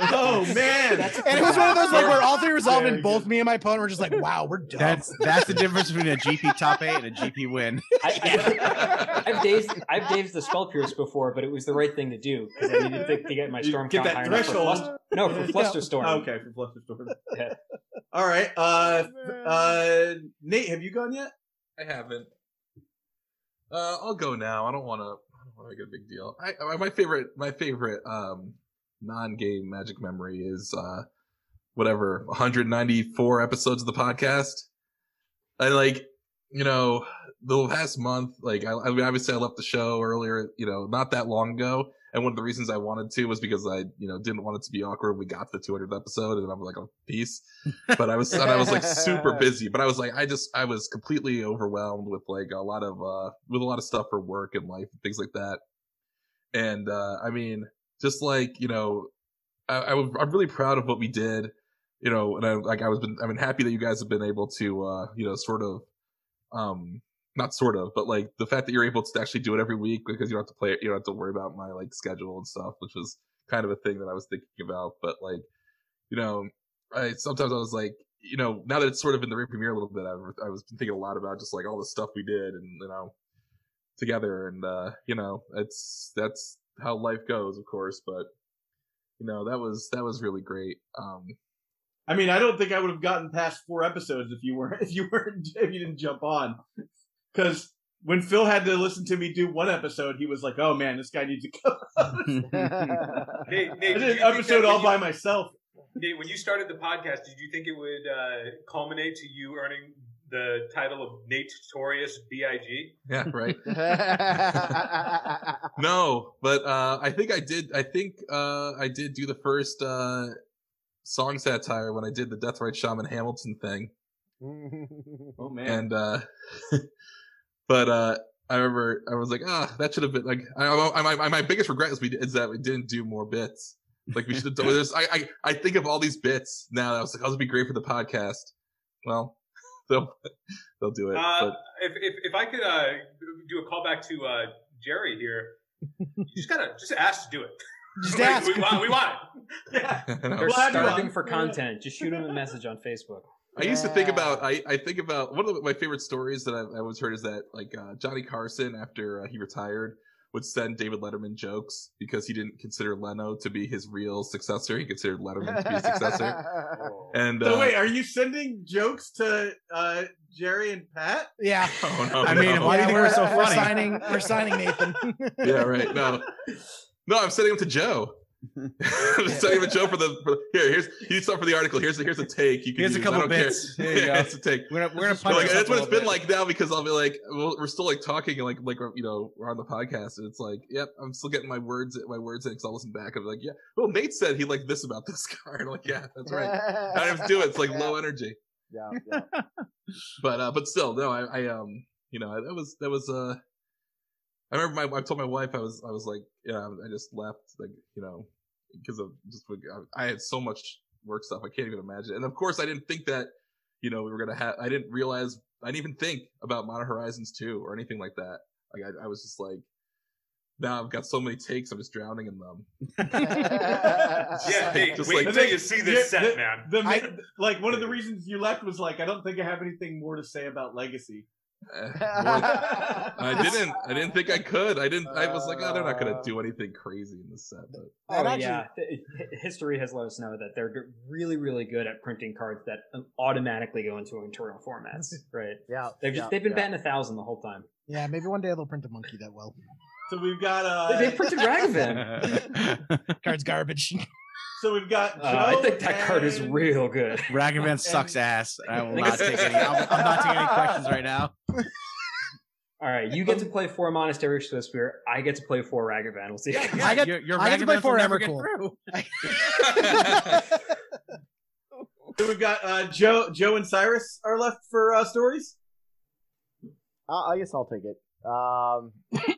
man! And it was one of those like where all three resolved, Very and both good. me and my opponent were just like, "Wow, we're dumb." That's that's the difference between a G P top eight and a G P win. I, I, I've dazed I've dazed the spell pierce before, but it was the right thing to do because I needed to, to get my You storm get count that high enough for threshold. fluster, no for fluster storm. Okay, for Flusterstorm. Yeah. All right. Uh, uh, Nate, have you gone yet? I haven't. Uh, I'll go now. I don't want to. I don't want to make a big deal. I, I my favorite my favorite um non-game Magic memory is uh whatever one hundred ninety-four episodes of the podcast. I like you know the past month. Like I, I mean, obviously I left the show earlier. You know, not that long ago. And one of the reasons I wanted to was because I, you know, didn't want it to be awkward when we got to the two hundredth episode, and I'm like, oh, peace. But I was, and I was like super busy. But I was like, I just, I was completely overwhelmed with like a lot of, uh, with a lot of stuff for work and life and things like that. And uh, I mean, just like you know, I, I was, I'm really proud of what we did. You know, and I like I was, been, I've been happy that you guys have been able to, uh, you know, sort of, um. Not sort of, but like the fact that you're able to actually do it every week because you don't have to play it, you don't have to worry about my like schedule and stuff, which was kind of a thing that I was thinking about. But like, you know, I sometimes I was like, you know, now that it's sort of in the rear premiere a little bit, I, I was thinking a lot about just like all the stuff we did and you know, together, and uh, you know, it's that's how life goes, of course. But you know, that was that was really great. Um, I mean, I don't think I would have gotten past four episodes if you weren't if you weren't if you didn't jump on. Because when Phil had to listen to me do one episode, he was like, "Oh man, this guy needs to go." Nate, Nate, I did did you an think episode that all when by you- myself. Nate, when you started the podcast, did you think it would uh, culminate to you earning the title of Nate Tutorius B I G? yeah, right. No, but uh, I think I did. I think uh, I did do the first uh, song satire when I did the Death Right Shaman Hamilton thing. Oh man! And uh, but uh, I remember I was like, ah, that should have been like. I, I, my my biggest regret is we is that we didn't do more bits. Like we should have done. There's, I, I I think of all these bits now. That I was like, oh, this would be great for the podcast. Well, they'll they'll do it. Uh, but if, if if I could uh, do a callback to uh, Jerry here, you just gotta just ask to do it. Just Like, ask. We want. We want it. Yeah. They're We'll have you starving on. for content. Just shoot them a message on Facebook. I used to think about I, I think about one of my favorite stories that I've, I always heard is that like uh, Johnny Carson after uh, he retired would send David Letterman jokes because he didn't consider Leno to be his real successor. He considered Letterman to be his successor. And So uh, wait, are you sending jokes to uh, Jerry and Pat? Yeah. oh, no, I mean, no. why do you think we're so We're funny? signing. We're signing Nathan. Yeah, right. No, no, I'm sending him to Joe. I'm sending him to Joe for the, for the here. Here's you need something for the article. Here's a, here's a take. You can Here's a use. couple I don't bits. Care. Here you yeah, go. here's a take. We're gonna we're gonna But, punch like, this that's up a what it's been little bit. like now because I'll be like, well, we're still like talking and like like you know we're on the podcast and it's like, yep, I'm still getting my words my words in because I'll listen back. I'm like, yeah, well, Nate said he liked this about this card. I'm like, yeah, that's right. I don't have to do it. It's like low energy. Yeah, yeah. But uh, but still, no, I, I um, you know, that was that was uh, I remember my I told my wife I was I was like, yeah, I just left like you know because of just I had so much work stuff I can't even imagine, and of course I didn't think that you know we were gonna have I didn't realize I didn't even think about Modern Horizons two or anything like that. Like I, I was just like. Now I've got so many takes, I'm just drowning in them. Yeah, Nate, Just wait like- until you see this Yeah, set, the- man. The, ma- I- like one of the reasons you left was like, I don't think I have anything more to say about Legacy. Eh, more- I didn't. I didn't think I could. I didn't. I was like, oh, they're not gonna do anything crazy in this set. But Oh And actually- yeah, Th- history has let us know that they're really, really good at printing cards that automatically go into internal formats. Right? Yeah, They've just yeah, they've been yeah. batting a thousand the whole time. Yeah, maybe one day they'll print a monkey that well. So we've got uh, They printed Ragavan. Card's garbage. so we've got. Joe Uh, I think that card is and- real good. Ragavan sucks ass. I will think not it's- take any. I'm, I'm not taking any questions right now. All right, you get to play four Monastery Swiftspear. I get to play four Ragavan. We'll see. Yeah, I get- your, your I get to play Ragavans will for never get Emrakul. through. So we've got uh, Joe, Joe and Cyrus are left for uh, stories. Uh, I guess I'll take it. Um,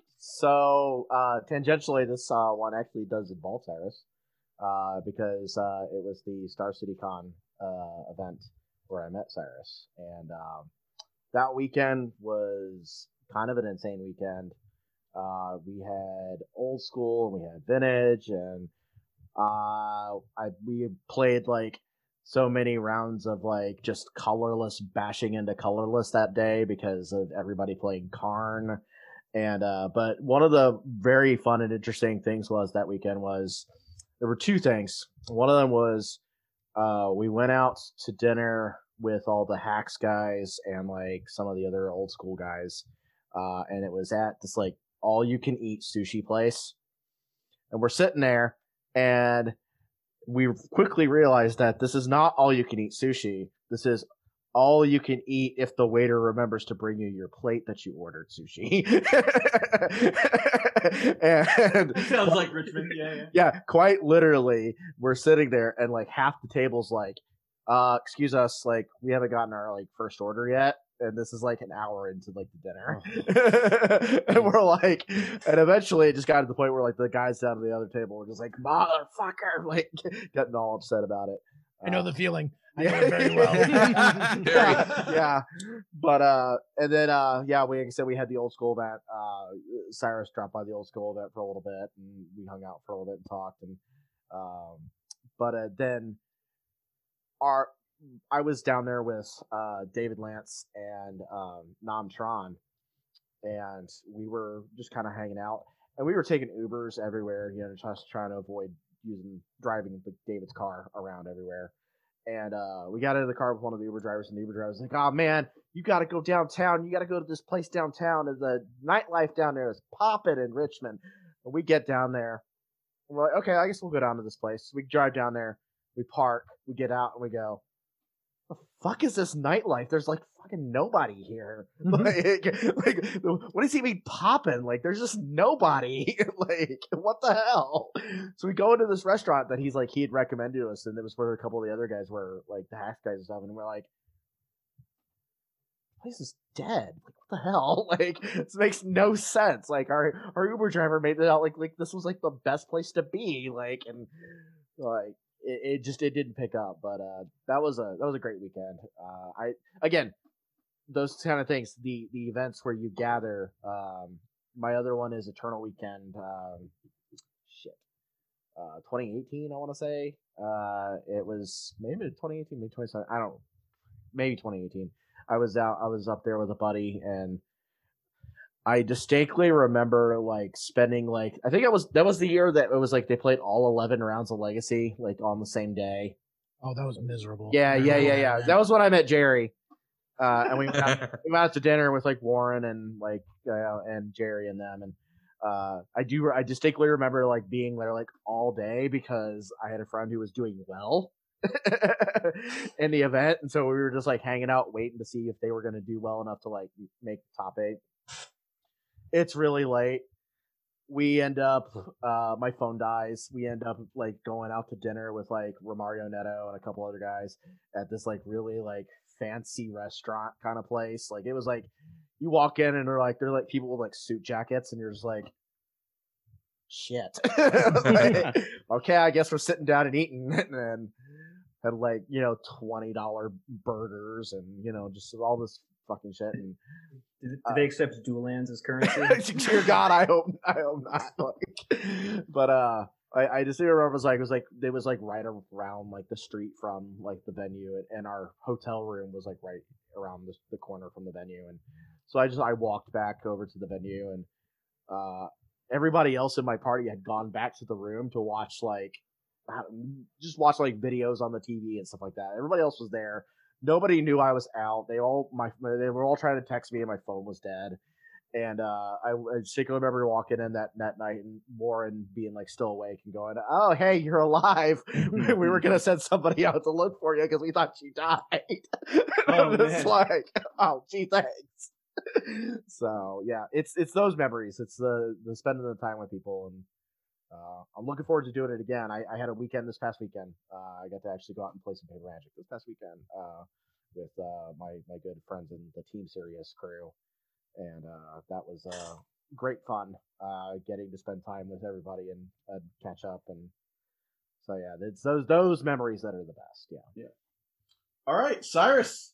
so uh, tangentially, this uh, one actually does involve Cyrus uh, because uh, it was the Star City Con uh, event where I met Cyrus, and um, that weekend was kind of an insane weekend. Uh, we had old school and we had vintage, and uh, uh, I we played like so many rounds of like just colorless bashing into colorless that day because of everybody playing Karn. And uh, but one of the very fun and interesting things was that weekend was there were two things. One of them was uh, we went out to dinner with all the Hacks guys and like some of the other old school guys, uh, and it was at this like all you can eat sushi place. And we're sitting there, and we quickly realized that this is not all you can eat sushi. This is all you can eat if the waiter remembers to bring you your plate that you ordered sushi. And It sounds like Richmond. Yeah, yeah. yeah, quite literally, we're sitting there, and like half the table's like, uh, excuse us, like we haven't gotten our like first order yet. And this is like an hour into like the dinner. Oh. And we're like, and eventually it just got to the point where like the guys down at the other table were just like, motherfucker, like getting all upset about it. I know the feeling. I Yeah. know it very well. yeah, yeah. But uh and then uh yeah, we like I said we had the old school event. Uh Cyrus dropped by the old school event for a little bit, and we hung out for a little bit and talked, and um but uh, then our I was down there with uh, David Lance and um, Nam Tron, and we were just kind of hanging out, and we were taking Ubers everywhere, you know, just trying to avoid using driving the David's car around everywhere. And uh, we got into the car with one of the Uber drivers, and the Uber driver was like, "Oh man, you got to go downtown. You got to go to this place downtown. And the nightlife down there is popping in Richmond." And we get down there, and we're like, "Okay, I guess we'll go down to this place." So we drive down there, we park, we get out, and we go, the fuck is this nightlife? There's like fucking nobody here. Mhm. Like, like, what does he mean popping? Like, there's just nobody. Like, what the hell? So we go into this restaurant that he's like he had recommended to us, and it was where a couple of the other guys were, like the Hacks guys and stuff, and we're like, the place is dead. Like, what the hell? Like, this makes no sense. Like, our our Uber driver made it out like like this was like the best place to be. Like, and like. It, it just it didn't pick up, but uh, that was a that was a great weekend. Uh, I again, those kind of things, the the events where you gather. Um, my other one is Eternal Weekend. Um, shit, uh, twenty eighteen. I want to say uh, it was maybe twenty eighteen, maybe twenty seventeen. I don't, maybe twenty eighteen. I was out. I was up there with a buddy, and I distinctly remember like spending like I think it was that was the year that it was like they played all eleven rounds of Legacy like on the same day. Oh, that was miserable. Yeah, yeah, yeah, yeah. That was when I met Jerry, uh, and we went out, we went out to dinner with like Warren and like uh, and Jerry and them, and uh, I do I distinctly remember like being there like all day because I had a friend who was doing well in the event, and so we were just like hanging out waiting to see if they were going to do well enough to like make the top eight. It's really late. We end up, uh, my phone dies. We end up like going out to dinner with like Romario Neto and a couple other guys at this like really like fancy restaurant kind of place. Like it was like you walk in and they're like they're like people with like suit jackets, and you're just like, shit. Like, okay, I guess we're sitting down and eating, and then had like you know twenty dollar burgers and you know just all this fucking shit. And Did, did they accept dual lands as currency? dear God, I hope I hope not. Like, but uh, I, I just remember it was like it was like it was like right around like the street from like the venue, and, and our hotel room was like right around the, the corner from the venue, and so I just I walked back over to the venue, and uh, everybody else in my party had gone back to the room to watch like just watch like videos on the T V and stuff like that. Everybody else was there. Nobody knew I was out. They all my they were all trying to text me, and my phone was dead. And uh, I, I distinctly remember walking in that, that night and Warren being like still awake and going, "Oh, hey, you're alive. We were gonna send somebody out to look for you because we thought you died." Oh, It's man. like, oh, gee, thanks. So yeah, it's it's those memories. It's the the spending the time with people, and uh, I'm looking forward to doing it again. I, I had a weekend this past weekend. Uh, I got to actually go out and play some Paper Magic this past weekend uh, with uh, my my good friends in the Team Sirius crew, and uh, that was uh, great fun. Uh, getting to spend time with everybody and uh, catch up, and so yeah, it's those those memories that are the best. Yeah. Yeah. All right, Cyrus.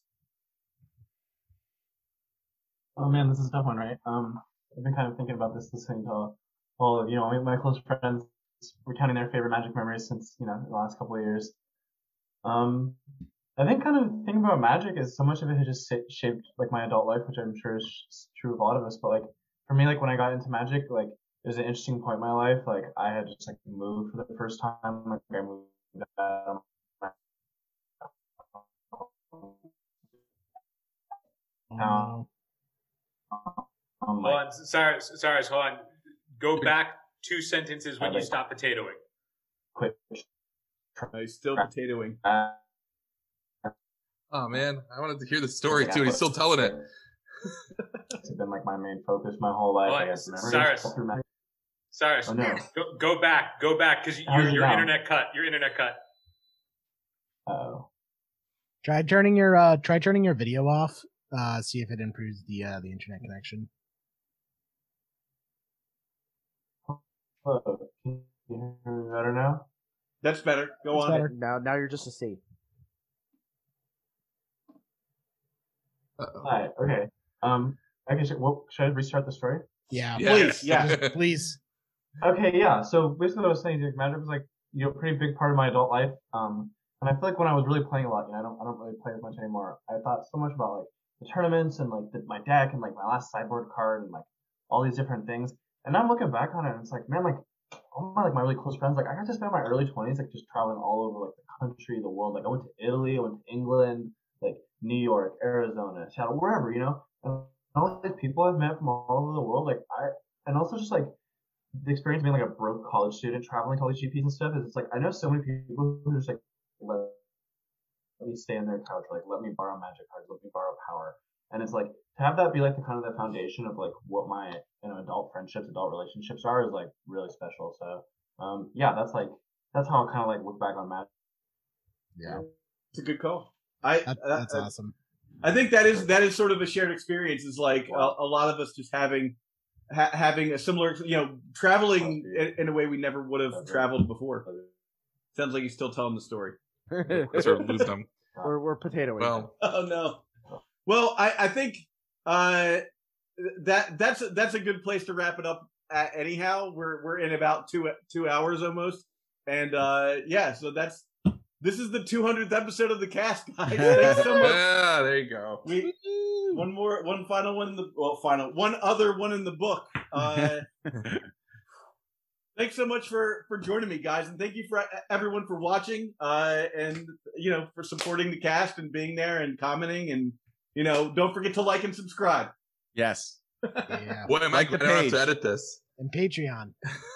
Oh man, this is a tough one, right? Um, I've been kind of thinking about this listening to all, all of, you know, my close friends recounting their favorite Magic memories since, you know, the last couple of years. Um, I think kind of the thing about Magic is so much of it has just shaped like my adult life, which I'm sure is true of a lot of us. But like for me, like when I got into Magic, like it was an interesting point in my life. Like I had just like moved for the first time. Like I moved out of my town. Um, Hold on, sorry, sorry, hold on. Go back two sentences when you stop potatoing. Quit. He's still potatoing. Uh, Oh man, I wanted to hear the story too, and he's still telling it. It's been like my main focus my whole life. Hold I on, guess. Cyrus, Cyrus, Oh, no. go, go back, go back, because How's your it your now? internet cut. Your internet cut. Oh. Try turning your uh, try turning your video off. Uh, see if it improves the uh, the internet connection. Oh, can you hear me better now? That's better. Go It's on. better. Now, now you're just a C. Hi. Okay. Um. Okay. Should, what, should I restart the story? Yeah, Please, yeah. please. Okay. Yeah. So basically, what I was saying, like, Magic was like you know a pretty big part of my adult life. Um. And I feel like when I was really playing a lot, you know, I don't I don't really play as much anymore. I thought so much about like the tournaments and like the, my deck and like my last sideboard card and like all these different things. And now I'm looking back on it, and it's like, man, like all my like my really close friends, like I got to spend my early twenties like just traveling all over like the country, the world. Like I went to Italy, I went to England, like New York, Arizona, Seattle, wherever, you know. And all these people I've met from all over the world, like I, and also just like the experience of being like a broke college student traveling to all these G Ps and stuff is it's like I know so many people who are just like let, let me stay in their couch, like let me borrow Magic cards, let me borrow Power. And it's like to have that be like the kind of the foundation of like what my you know adult friendships, adult relationships are is like really special. So um yeah, that's like that's how I kind of like look back on Magic. Yeah, It's a good call. I that, uh, that's uh, awesome. I think that is that is sort of a shared experience. Is like a, a lot of us just having ha- having a similar, you know, traveling in, in a way we never would have traveled before. Sounds like he's still telling the story. That's where we lose them. We're we're potatoing. Well, Oh no. Well, I, I think uh, that that's that's a good place to wrap it up. At anyhow, we're we're in about two two hours almost, and uh, yeah, so that's this is the two hundredth episode of the cast, guys. Thanks so much. yeah, there you go. We one more one final one in the well final one other one in the book. Uh, thanks so much for for joining me, guys, and thank you for everyone for watching uh, and you know for supporting the cast and being there and commenting and. You know, don't forget to like and subscribe. Yes. Yeah, Boy, am I Like the glad I don't have page. to edit this. and Patreon.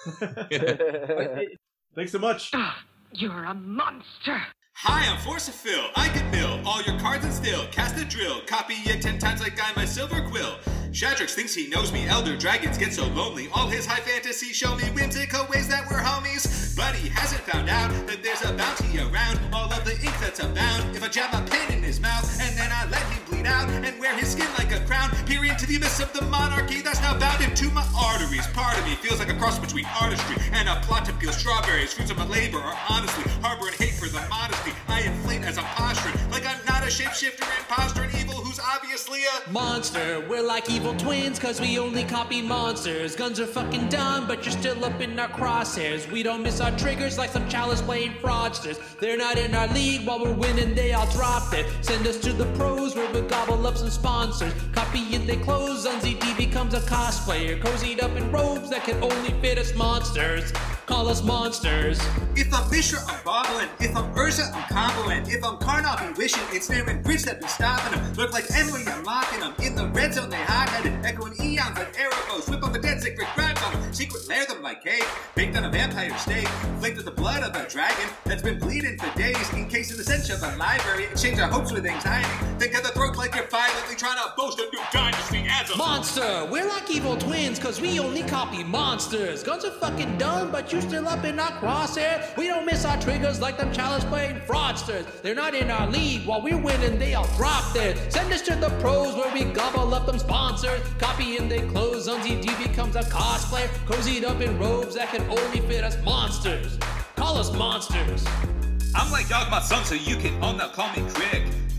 Thanks so much. You're a monster. Hi, I'm Force of Phil. I can mill all your cards and still cast a drill. Copy it ten times like I'm a silver quill. Shadrax thinks he knows me. Elder dragons get so lonely. All his high fantasy show me whimsical ways that we're homies. But he hasn't found out that there's a bounty around all of the ink that's abound. If I jab a pin in his mouth and then I let him bleed out and wear his skin like a crown, peering to the abyss of the monarchy that's now bound into my arteries. Part of me feels like a cross between artistry and a plot to peel strawberries. Fruits of my labor are honestly harboring hate for the modesty. I inflate as I'm posturing like I'm not a shapeshifter, imposter, and evil who's obviously a monster. We're like evil twins cause we only copy monsters. Guns are fucking dumb but you're still up in our crosshairs. We don't miss our triggers like some chalice playing fraudsters. They're not in our league while we're winning they all drop it. Send us to the pros where we gobble up some sponsors. Copying their clothes, Unzi D becomes a cosplayer. Cozied up in robes that can only fit us monsters. Call us monsters. If I'm Mishra, I'm bobbling. If I'm Urza, I'm comboing. If I'm Karn, I'll be wishing. Ensnaring Bridge that be stopping them. Look like Emily, I'm locking them. In the red zone, they hot-headed. Echoing eons like arrows. Whip on the dead, sacred grabs on them. Secret lair them like cake. Baked on a vampire steak. Flaked with the blood of a dragon that's been bleeding for days. Encased in the stench of a library. Exchange our hopes with anxiety. Think of the throat like you're violently trying to boast a new dynasty as a monster. We're like evil twins cause we only copy monsters. Guns are fucking dumb but you still up in our crosshair. We don't miss our triggers like them chalice playing fraudsters. They're not in our league while we're winning they all drop theirs. Send us to the pros where we gobble up them sponsors. Copying their clothes, Unzi D becomes a cosplayer. Cozied up in robes that can only fit us monsters. Call us monsters. I'm like Dogma Son, so you can all now call me Crick.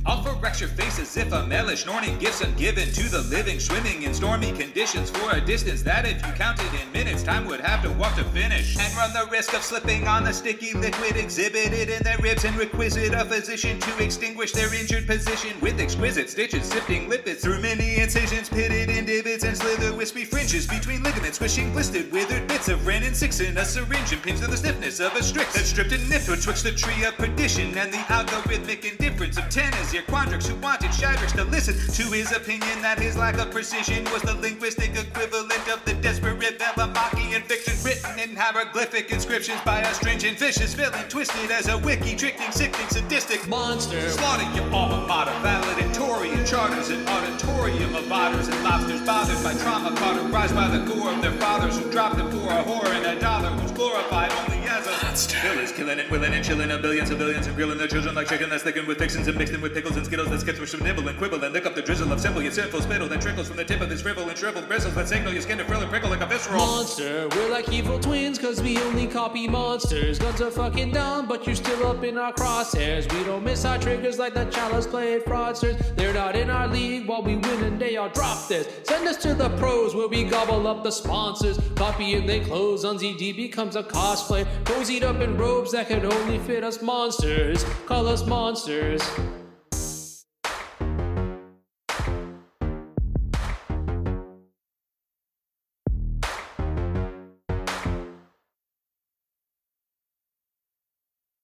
I'll forex your face as if I'm hellish, snorting gifts ungiven to the living, swimming in stormy conditions for a distance that if you counted in minutes, time would have to walk to finish. And run the risk of slipping on the sticky liquid exhibited in their ribs and requisite a physician to extinguish their injured position with exquisite stitches, sifting lipids through many incisions, pitted in divots and slither wispy fringes between ligaments, swishing blistered withered bits of Ren six in a syringe and pins to the stiffness of a strix that stripped and nipped betwixt the tree of perdition and the algorithmic indifference of ten as your quandrix who wanted Shadrax to listen to his opinion that his lack of precision was the linguistic equivalent of the desperate Velamachian fiction written in hieroglyphic inscriptions by a stringent vicious villain twisted as a wiki tricking sickening sadistic monster. Slaughter your alma mater valedictorian charters an auditorium of otters and lobsters bothered by trauma cauterized by the gore of their fathers who dropped them for a whore and a dollar who's glorified only as a monster. Killers killing and willing and chilling a billion civilians and grilling their children like chicken that's thickened with fixins and mixed in with pickles and skittles that skits with some nibble and quibble and lick up the drizzle of simple yet sinful spittle that trickles from the tip of his shrivel and shriveled bristles that signal your skin to frill and prickle like a visceral monster. We're like evil twins cause we only copy monsters. Guns are fucking dumb but you're still up in our crosshairs. We don't miss our triggers like the chalice played fraudsters. They're not in our league while we win and they all drop this. Send us to the pros where we gobble up the sponsors. Copying they clothes on Z D becomes a cosplay. Cozied up in robes that can only fit us monsters. Call us monsters.